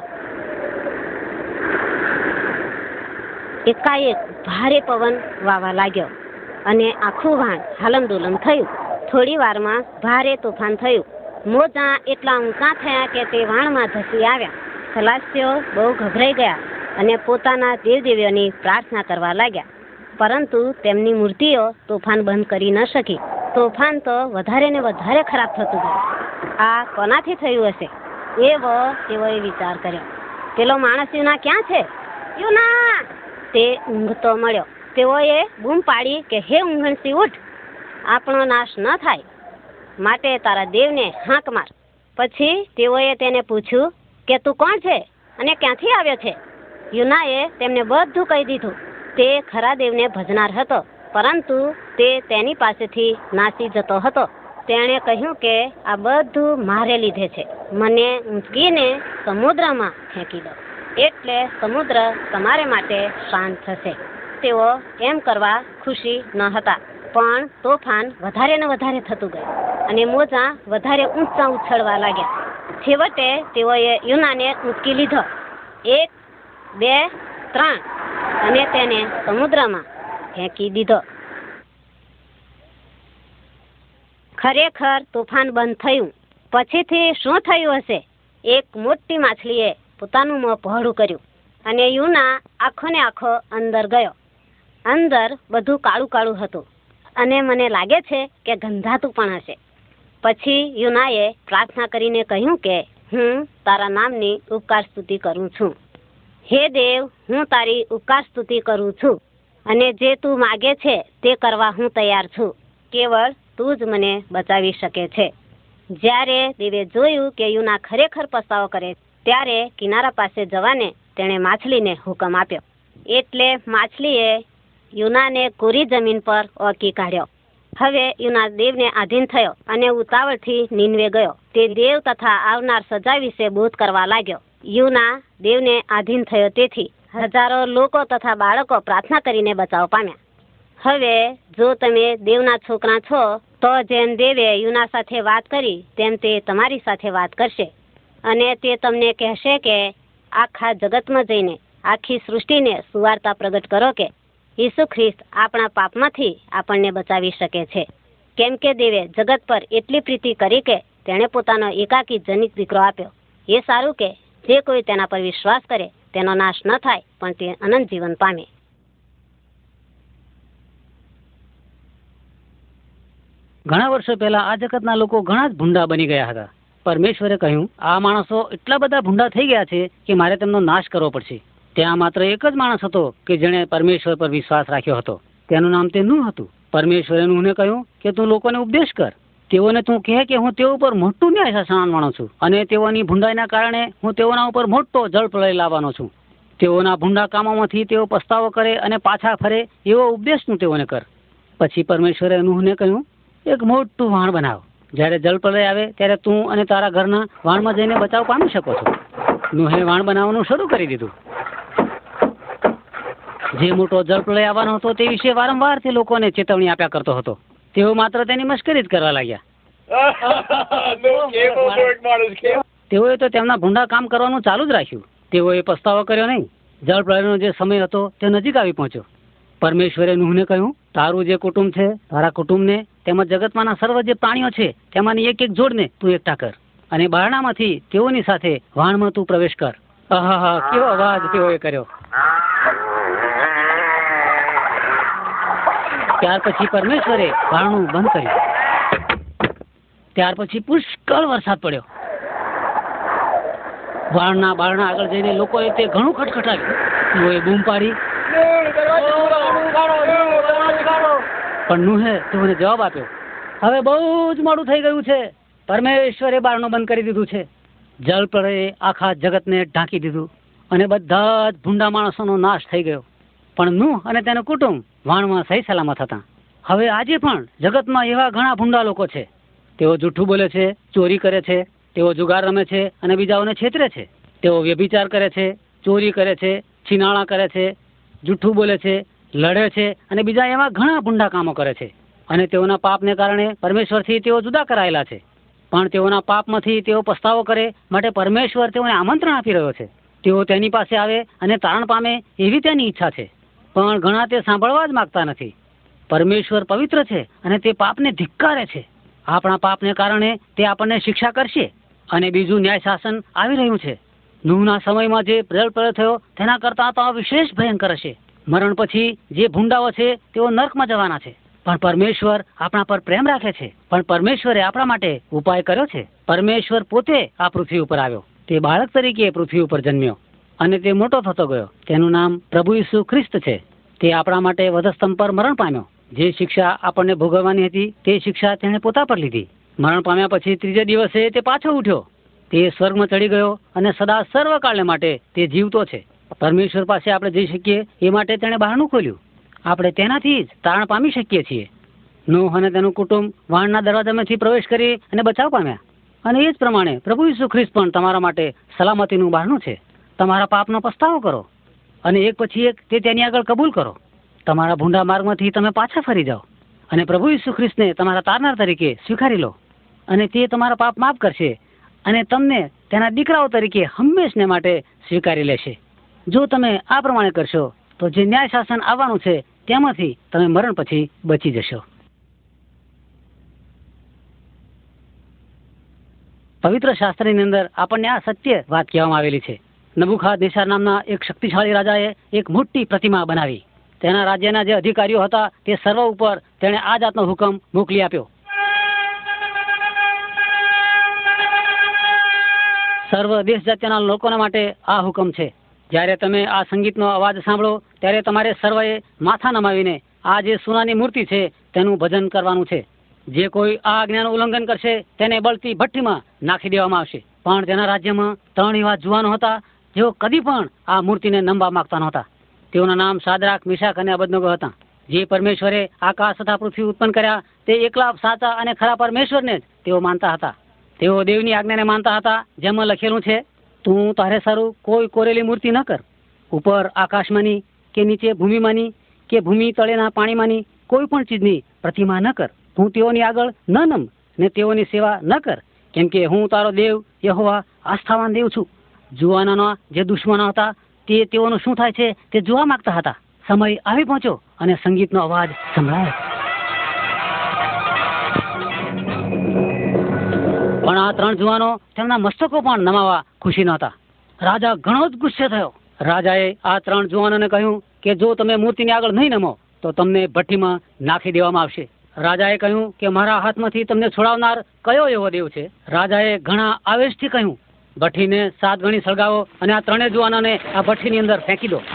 એકાએક ભારે પવન વાવા લાગ્યો અને આખું વાણ હાલમડોલમ થયું. થોડી વારમાં ભારે તોફાન થયું. મોજા એટલા ઊંચા થયા કે તે વાણમાં ધસી આવ્યા. ખલાસીઓ બહુ ગભરાઈ ગયા અને પોતાના દેવદેવીઓની પ્રાર્થના કરવા લાગ્યા, પરંતુ તેમની મૂર્તિઓ તોફાન બંધ કરી ન શકી. તોફાન તો વધારે ને વધારે ખરાબ થતું ગયું. આ કોનાથી થયું હશે એવો તેઓએ વિચાર કર્યો. પેલો માણસ યુના ક્યાં છે? યુના! તે ઊંઘતો મળ્યો. તેઓએ બૂમ પાડી કે હે ઊંઘણસી ઉઠ, આપણો નાશ ન થાય માટે તારા દેવને હાંક માર. પછી તેઓએ તેને પૂછ્યું કે તું કોણ છે અને ક્યાંથી આવ્યો છે? યુનાએ તેમને બધું કહી દીધું. તે ખરા દેવને ભજનાર હતો, પરંતુ તે તેની પાસેથી નાસી જતો હતો. તેણે કહ્યું કે આ બધું મારે લીધે છે. મને ઊંચકીને સમુદ્રમાં ફેંકી દો, એટલે સમુદ્ર તમારે માટે શાંત થશે. તેઓ એમ કરવા ખુશી ન હતા, પણ તોફાન વધારે ને વધારે થતું ગયું અને મોજા વધારે ઊંચા ઉછળવા લાગ્યા. છેવટે તેઓએ યુનાને ઊંચકી લીધો. 1, 2, 3 અને તેને સમુદ્રમાં ફેંકી દીધો. ખરેખર તોફાન બંધ થયું. પછીથી શું થયું હશે? એક મોટી માછલીએ પોતાનું મોં પહોળું કર્યું અને યુના આખો ને આખો અંદર ગયો. અંદર બધું કાળું કાળું હતું અને મને લાગે છે કે ગંધાતું પણ હશે. પછી યુનાએ પ્રાર્થના કરીને કહ્યું કે હું તારા નામની ઉપકાર સ્તુતિ કરું છું. હે દેવ, હું તારી ઉપકાર સ્તુતિ કરું છું અને જે તું માગે છે તે કરવા હું તૈયાર છું. કેવળ તું જ મને બચાવી શકે છે. જ્યારે દેવે જોયું કે યુના ખરેખર પસ્તાવો કરે, ત્યારે કિનારા પાસે જવાને તેણે માછલીને હુકમ આપ્યો. એટલે માછલીએ યુનાને કોરી જમીન પર ઓળખી કાઢ્યો. હવે યુના દેવને આધીન થયો અને ઉતાવળથી નીનવે ગયો. તે દેવ તથા આવનાર સજા વિશે બોધ કરવા લાગ્યો. યુના દેવને આધીન થયો, તેથી હજારો લોકો તથા બાળકો પ્રાર્થના કરીને બચાવ પામ્યા. હવે જો તમે દેવના છોકરા છો, તો જેમ દેવે યુના સાથે વાત કરી તેમ તે તમારી સાથે વાત કરશે અને તે તમને કહેશે કે આખા જગતમાં જઈને આખી સૃષ્ટિને સુવાર્તા પ્રગટ કરો કે ઈસુ ખ્રિસ્ત આપણા પાપમાંથી આપણને બચાવી શકે છે. કેમ કે દેવે જગત પર એટલી પ્રીતિ કરી કે તેણે પોતાનો એકાકી જનિત દીકરો આપ્યો. એ સારું કે જે કોઈ તેના પર વિશ્વાસ કરે તેનો નાશ ન થાય, પણ તે અનંત જીવન પામે. ઘણા વર્ષો પહેલા આ જગતના લોકો ઘણા જ ભૂંડા બની ગયા હતા. પરમેશ્વરે કહ્યું, આ માણસો એટલા બધા ભૂંડા થઈ ગયા છે કે મારે તેમનો નાશ કરવો પડશે. ત્યાં માત્ર એક જ માણસ હતો કે જેણે પરમેશ્વર પર વિશ્વાસ રાખ્યો હતો. તેનું નામ તે નૂહ હતું. પરમેશ્વરે નૂહને કહ્યું કે તું લોકોને ઉપદેશ કર. તેઓને તું કહે કે હું તેઓ ઉપર મોટું ન્યાય શાસનવાનો છું અને તેઓની ભૂંડાઈના કારણે હું તેઓના ઉપર મોટો જળપ્રલય લાવવાનો છું. તેઓના ભૂંડા કામોમાંથી તેઓ પસ્તાવો કરે અને પાછા ફરે એવો ઉપદેશ તું તેઓને કર. પછી પરમેશ્વરે નૂહને કહ્યું, એક મોટું વાણ બનાવ. જ્યારે જળપ્રલય આવે ત્યારે તું અને તારા ઘરના વાણમાં જઈને બચાવ પામી શકો છો. નૂહે વાણ બનાવવાનું શરૂ કરી દીધું. જે મોટો જળપ્રલય આવવાનો હતો તે વિશે વારંવાર તે લોકોને ચેતવણી આપ્યા કરતો હતો. તેઓ માત્ર તેની મશ્કરી જ કરવા લાગ્યા. તેઓએ તો તેમના ભૂંડા કામ કરવાનું ચાલુ જ રાખ્યું. તેઓએ પસ્તાવો કર્યો નહીં. જળપ્રલયનો જે સમય હતો તે નજીક આવી પહોંચ્યો. પરમેશ્વરે નૂહને કહ્યું, તારું જે કુટુંબ છે, તારા કુટુંબને તેમજ જગતમાંના સર્વ જે પ્રાણીઓ છે તેમાંની એક એક જોડને તું એકઠા કર અને બારણામાંથી તેઓની સાથે વાણમાં તું પ્રવેશ કર. આહા, કેવો અવાજ તેઓએ કર્યો. ત્યાર પછી પરમેશ્વરે વાણનું બંધ કર્યું. ત્યાર પછી પુષ્કળ વરસાદ પડ્યો. વાણના બારણા આગળ જઈને લોકોએ તે ઘણું ખટખટાવ્યું. તેઓએ બૂમ પાડી, પણ નૂહે તેઓને જવાબ આપ્યો, હવે બહુ જ મોડું થઈ ગયું છે. પરમેશ્વરે બારણું બંધ કરી દીધું છે. જળપ્રલયે આખા જગતને ઢાંકી દીધું અને બધા જ ભૂંડા માણસોનો નાશ થઈ ગયો. પણ નૂહ અને તેનું કુટુંબ વાણમાં સહી સલામત હતા. હવે આજે પણ જગતમાં એવા ઘણા ભૂંડા લોકો છે. તેઓ જૂઠું બોલે છે, ચોરી કરે છે, તેઓ જુગાર રમે છે અને બીજાઓને છેતરે છે. તેઓ વ્યભિચાર કરે છે, ચોરી કરે છે, છીનાળા કરે છે, જૂઠું બોલે છે, લડે છે અને બીજા એવા ઘણા ભૂંડા કામો કરે છે. અને તેઓના પાપને કારણે પરમેશ્વરથી તેઓ જુદા કરાયેલા છે. પણ તેઓના પાપમાંથી તેઓ પસ્તાવો કરે માટે પરમેશ્વર તેઓને આમંત્રણ આપી રહ્યો છે. તેઓ તેની પાસે આવે અને તારણ પામે એવી તેની ઈચ્છા છે. પણ ઘણા તે સાંભળવા જ માંગતા નથી. પરમેશ્વર પવિત્ર છે અને તે પાપને ધિક્કારે છે. આપણા પાપને કારણે તે આપણને શિક્ષા કરશે. અને બીજું ન્યાય શાસન આવી રહ્યું છે. નૂહના સમયમાં જે જળપ્રલય થયો તેના કરતાં તો વિશેષ ભયંકર હશે. મરણ પછી જે ભૂંડાઓ છે તેઓ નર્કમાં જવાના છે. પણ પરમેશ્વર આપણા પર પ્રેમ રાખે છે. પણ પરમેશ્વરે આપણા માટે ઉપાય કર્યો છે. પરમેશ્વર પોતે આ પૃથ્વી ઉપર આવ્યો. તે બાળક તરીકે પૃથ્વી ઉપર જન્મ્યો. અને તે મોટો થતો ગયો. તેનું નામ પ્રભુ ઈસુ ખ્રિસ્ત છે. તે આપણા માટે વધસ્તંભ પર મરણ પામ્યો. જે શિક્ષા આપણને ભોગવવાની હતી તે શિક્ષા તેણે પોતા પર લીધી. મરણ પામ્યા પછી ત્રીજે દિવસે તે પાછો ઉઠ્યો. તે સ્વર્ગમાં ચડી ગયો અને સદા સર્વકાળને માટે તે જીવતો છે. પરમેશ્વર પાસે આપણે જઈ શકીએ એ માટે તેણે બહારનું ખોલ્યું. આપણે તેનાથી જ તારણ પામી શકીએ છીએ. નૂહ અને તેનું કુટુંબ વાણના દરવાજામાંથી પ્રવેશ કરી અને બચાવ પામ્યા. અને એ જ પ્રમાણે પ્રભુ ઈસુ ખ્રિસ્ત પણ તમારા માટે સલામતીનું બહારનું છે. તમારા પાપનો પસ્તાવો કરો અને એક પછી એક તે તેની આગળ કબૂલ કરો. તમારા ભૂંડા માર્ગમાંથી તમે પાછા ફરી જાઓ અને પ્રભુ ઈસુ ખ્રિસ્તને તમારા તારનાર તરીકે સ્વીકારી લો અને તે તમારા પાપ માફ કરશે અને તમને તેના દીકરાઓ તરીકે હંમેશને માટે સ્વીકારી લેશે. જો તમે આ પ્રમાણે કરશો તો જે ન્યાય શાસન આવવાનું છે તેમાંથી તમે મરણ પછી બચી જશો. પવિત્ર શાસ્ત્રની અંદર આપણને આ સત્ય વાત કહેવામાં આવેલી છે. નબુખાદનેસ્સાર નામના એક શક્તિશાળી રાજાએ એક મોટી પ્રતિમા બનાવી. તેના રાજ્યના જે અધિકારીઓ હતા તે સર્વ ઉપર તેણે આ જાતનો હુકમ મોકલી આપ્યો. સર્વ દેશ જાતિના લોકોના માટે આ હુકમ છે. જ્યારે તમે આ સંગીતનો અવાજ સાંભળો ત્યારે તમારે સર્વએ માથા નમાવીને આ જે સોનાની મૂર્તિ છે તેનું ભજન કરવાનું છે. જે કોઈ આ આજ્ઞાનું ઉલ્લંઘન કરશે તેને બળતી ભઠ્ઠીમાં નાખી દેવામાં આવશે. પણ તેના રાજ્યમાં 3 એવા જુવાનો હતા જેઓ કદી પણ આ મૂર્તિને નમવા માંગતા નહોતા. તેઓના નામ શાદ્રાક, મિશાક અને અબેદનગો હતા. જે પરમેશ્વરે આકાશ તથા પૃથ્વી ઉત્પન્ન કર્યા તે એકલા સાચા અને ખરા પરમેશ્વરને જ તેઓ માનતા હતા. તેઓ દેવની આજ્ઞાને માનતા હતા, જેમાં લખેલું છે, તું તારે સારું કોઈ કોરેલી મૂર્તિ ન કર. ઉપર આકાશમાંની કે નીચે ભૂમિમાંની કે ભૂમિ તળેના પાણીમાંની કોઈ પણ ચીજની પ્રતિમા ન કર. તું તેઓની આગળ ન નમ ને તેઓની સેવા ન કર, કેમ કે હું તારો દેવ યહોવા આસ્થાવાન દેવ છું. જુવાનોના જે દુશ્મનો હતા તે તેઓનું શું થાય છે તે જોવા માંગતા હતા. સમય આવી પહોંચ્યો અને સંગીતનો અવાજ સંભળાયો. પણ આ 3 જુવાનો તેમના મસ્તકો પણ નમાવા ખુશી નહોતા. રાજા ઘણો જ ગુસ્સે થયો. રાજાએ આ 3 જુવાનોને કહ્યું કે જો તમે મૂર્તિની આગળ નહીં નમો તો તમને ભઠ્ઠીમાં નાખી દેવામાં આવશે. રાજાએ કહ્યું કે મારા હાથમાંથી તમને છોડાવનાર કયો એવો દેવ છે? રાજાએ ઘણા આવેશથી કહ્યું, ભઠ્ઠીને 7 ગણી સળગાવો અને આ 3 જુવાનોને આ ભઠ્ઠીની અંદર ફેંકી દો.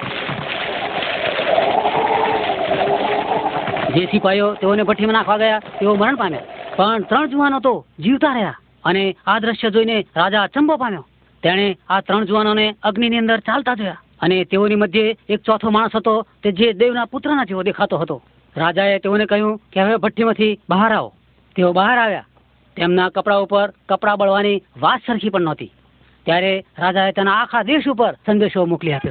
જે સિપાહીઓ તેઓને ભઠ્ઠીમાં નાખવા ગયા તેઓ મરણ પામ્યા. પણ 3 જુવાનો તો જીવતા રહ્યા. અને આ દ્રશ્ય જોઈને રાજા અચંબો પામ્યો. તેણે આ 3 જુવાનોને અગ્નિની અંદર ચાલતા જોયા અને તેઓની મધ્યે એક ચોથો માણસ હતો તે જે દેવના પુત્રના જેવો દેખાતો હતો. રાજાએ તેઓને કહ્યું કે હવે ભઠ્ઠીમાંથી બહાર આવો. તેઓ બહાર આવ્યા. તેમના કપડા ઉપર કપડાં બળવાની વાત સરખી પણ નહોતી. ત્યારે રાજાએ તેના આખા દેશ ઉપર સંદેશો મોકલી આપ્યો.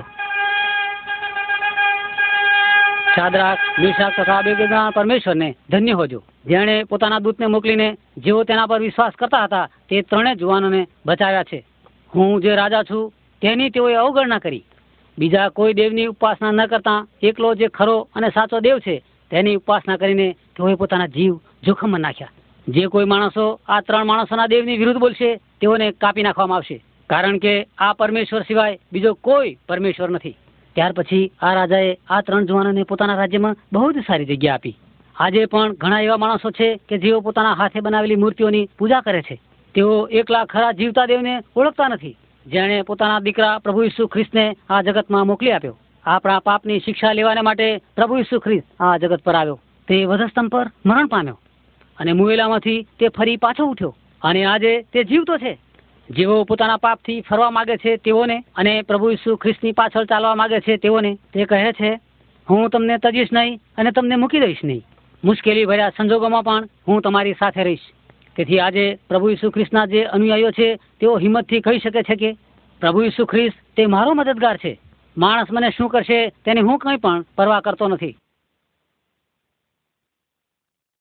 શાદ્રાક, મિશાક તથા અબેદનગોના પરમેશ્વરને ધન્ય હોજો, જેણે પોતાના દૂતને મોકલીને જેઓ તેના પર વિશ્વાસ કરતા હતા તે 3 જુવાનોને બચાવ્યા છે. હું જે રાજા છું તેની તેઓએ અવગણના કરી. બીજા કોઈ દેવની ઉપાસના ન કરતા એકલો જે ખરો અને સાચો દેવ છે તેની ઉપાસના કરીને તેઓએ પોતાના જીવ જોખમમાં નાખ્યા. જે કોઈ માણસો આ 3 માણસોના દેવની વિરુદ્ધ બોલશે તેઓને કાપી નાખવામાં આવશે, કારણ કે આ પરમેશ્વર સિવાય બીજો કોઈ પરમેશ્વર નથી. ત્યાર પછી આ રાજાએ આ 3 જુવાનોને પોતાના રાજ્યમાં બહુ જ સારી જગ્યા આપી. આજે પણ ઘણા એવા માણસો છે કે જેઓ પોતાના હાથે બનાવેલી મૂર્તિઓની પૂજા કરે છે. તેઓ એકલા ખરા જીવતા દેવને ઓળખતા નથી, જેણે પોતાના દીકરા પ્રભુ ઈસુ ખ્રિસ્તને આ જગતમાં મોકલી આપ્યો. આપણા પાપની શિક્ષા લેવાને માટે પ્રભુ ઈસુ ખ્રિસ્ત આ જગત પર આવ્યો. તે વધસ્તંભ પર મરણ પામ્યો અને મુવેલામાંથી તે ફરી પાછો ઉઠ્યો અને આજે તે જીવતો છે. જેઓ પોતાના પાપથી ફરવા માંગે છે તેઓને અને પ્રભુ ઈસુ ખ્રિસ્તની પાછળ ચાલવા માંગે છે તેઓને તે કહે છે, હું તમને તજીશ નહીં અને તમને મૂકી દઈશ નહીં. મુશ્કેલી ભર્યા સંજોગોમાં પણ હું તમારી સાથે રહીશ. તેથી આજે પ્રભુ ઈસુ ખ્રિસ્તના જે અનુયાયીઓ છે તેઓ હિંમતથી કહી શકે છે કે પ્રભુ ઈસુ ખ્રિસ્ત તે મારો મદદગાર છે. માણસ મને શું કરશે તેની હું કંઈ પણ પરવા કરતો નથી.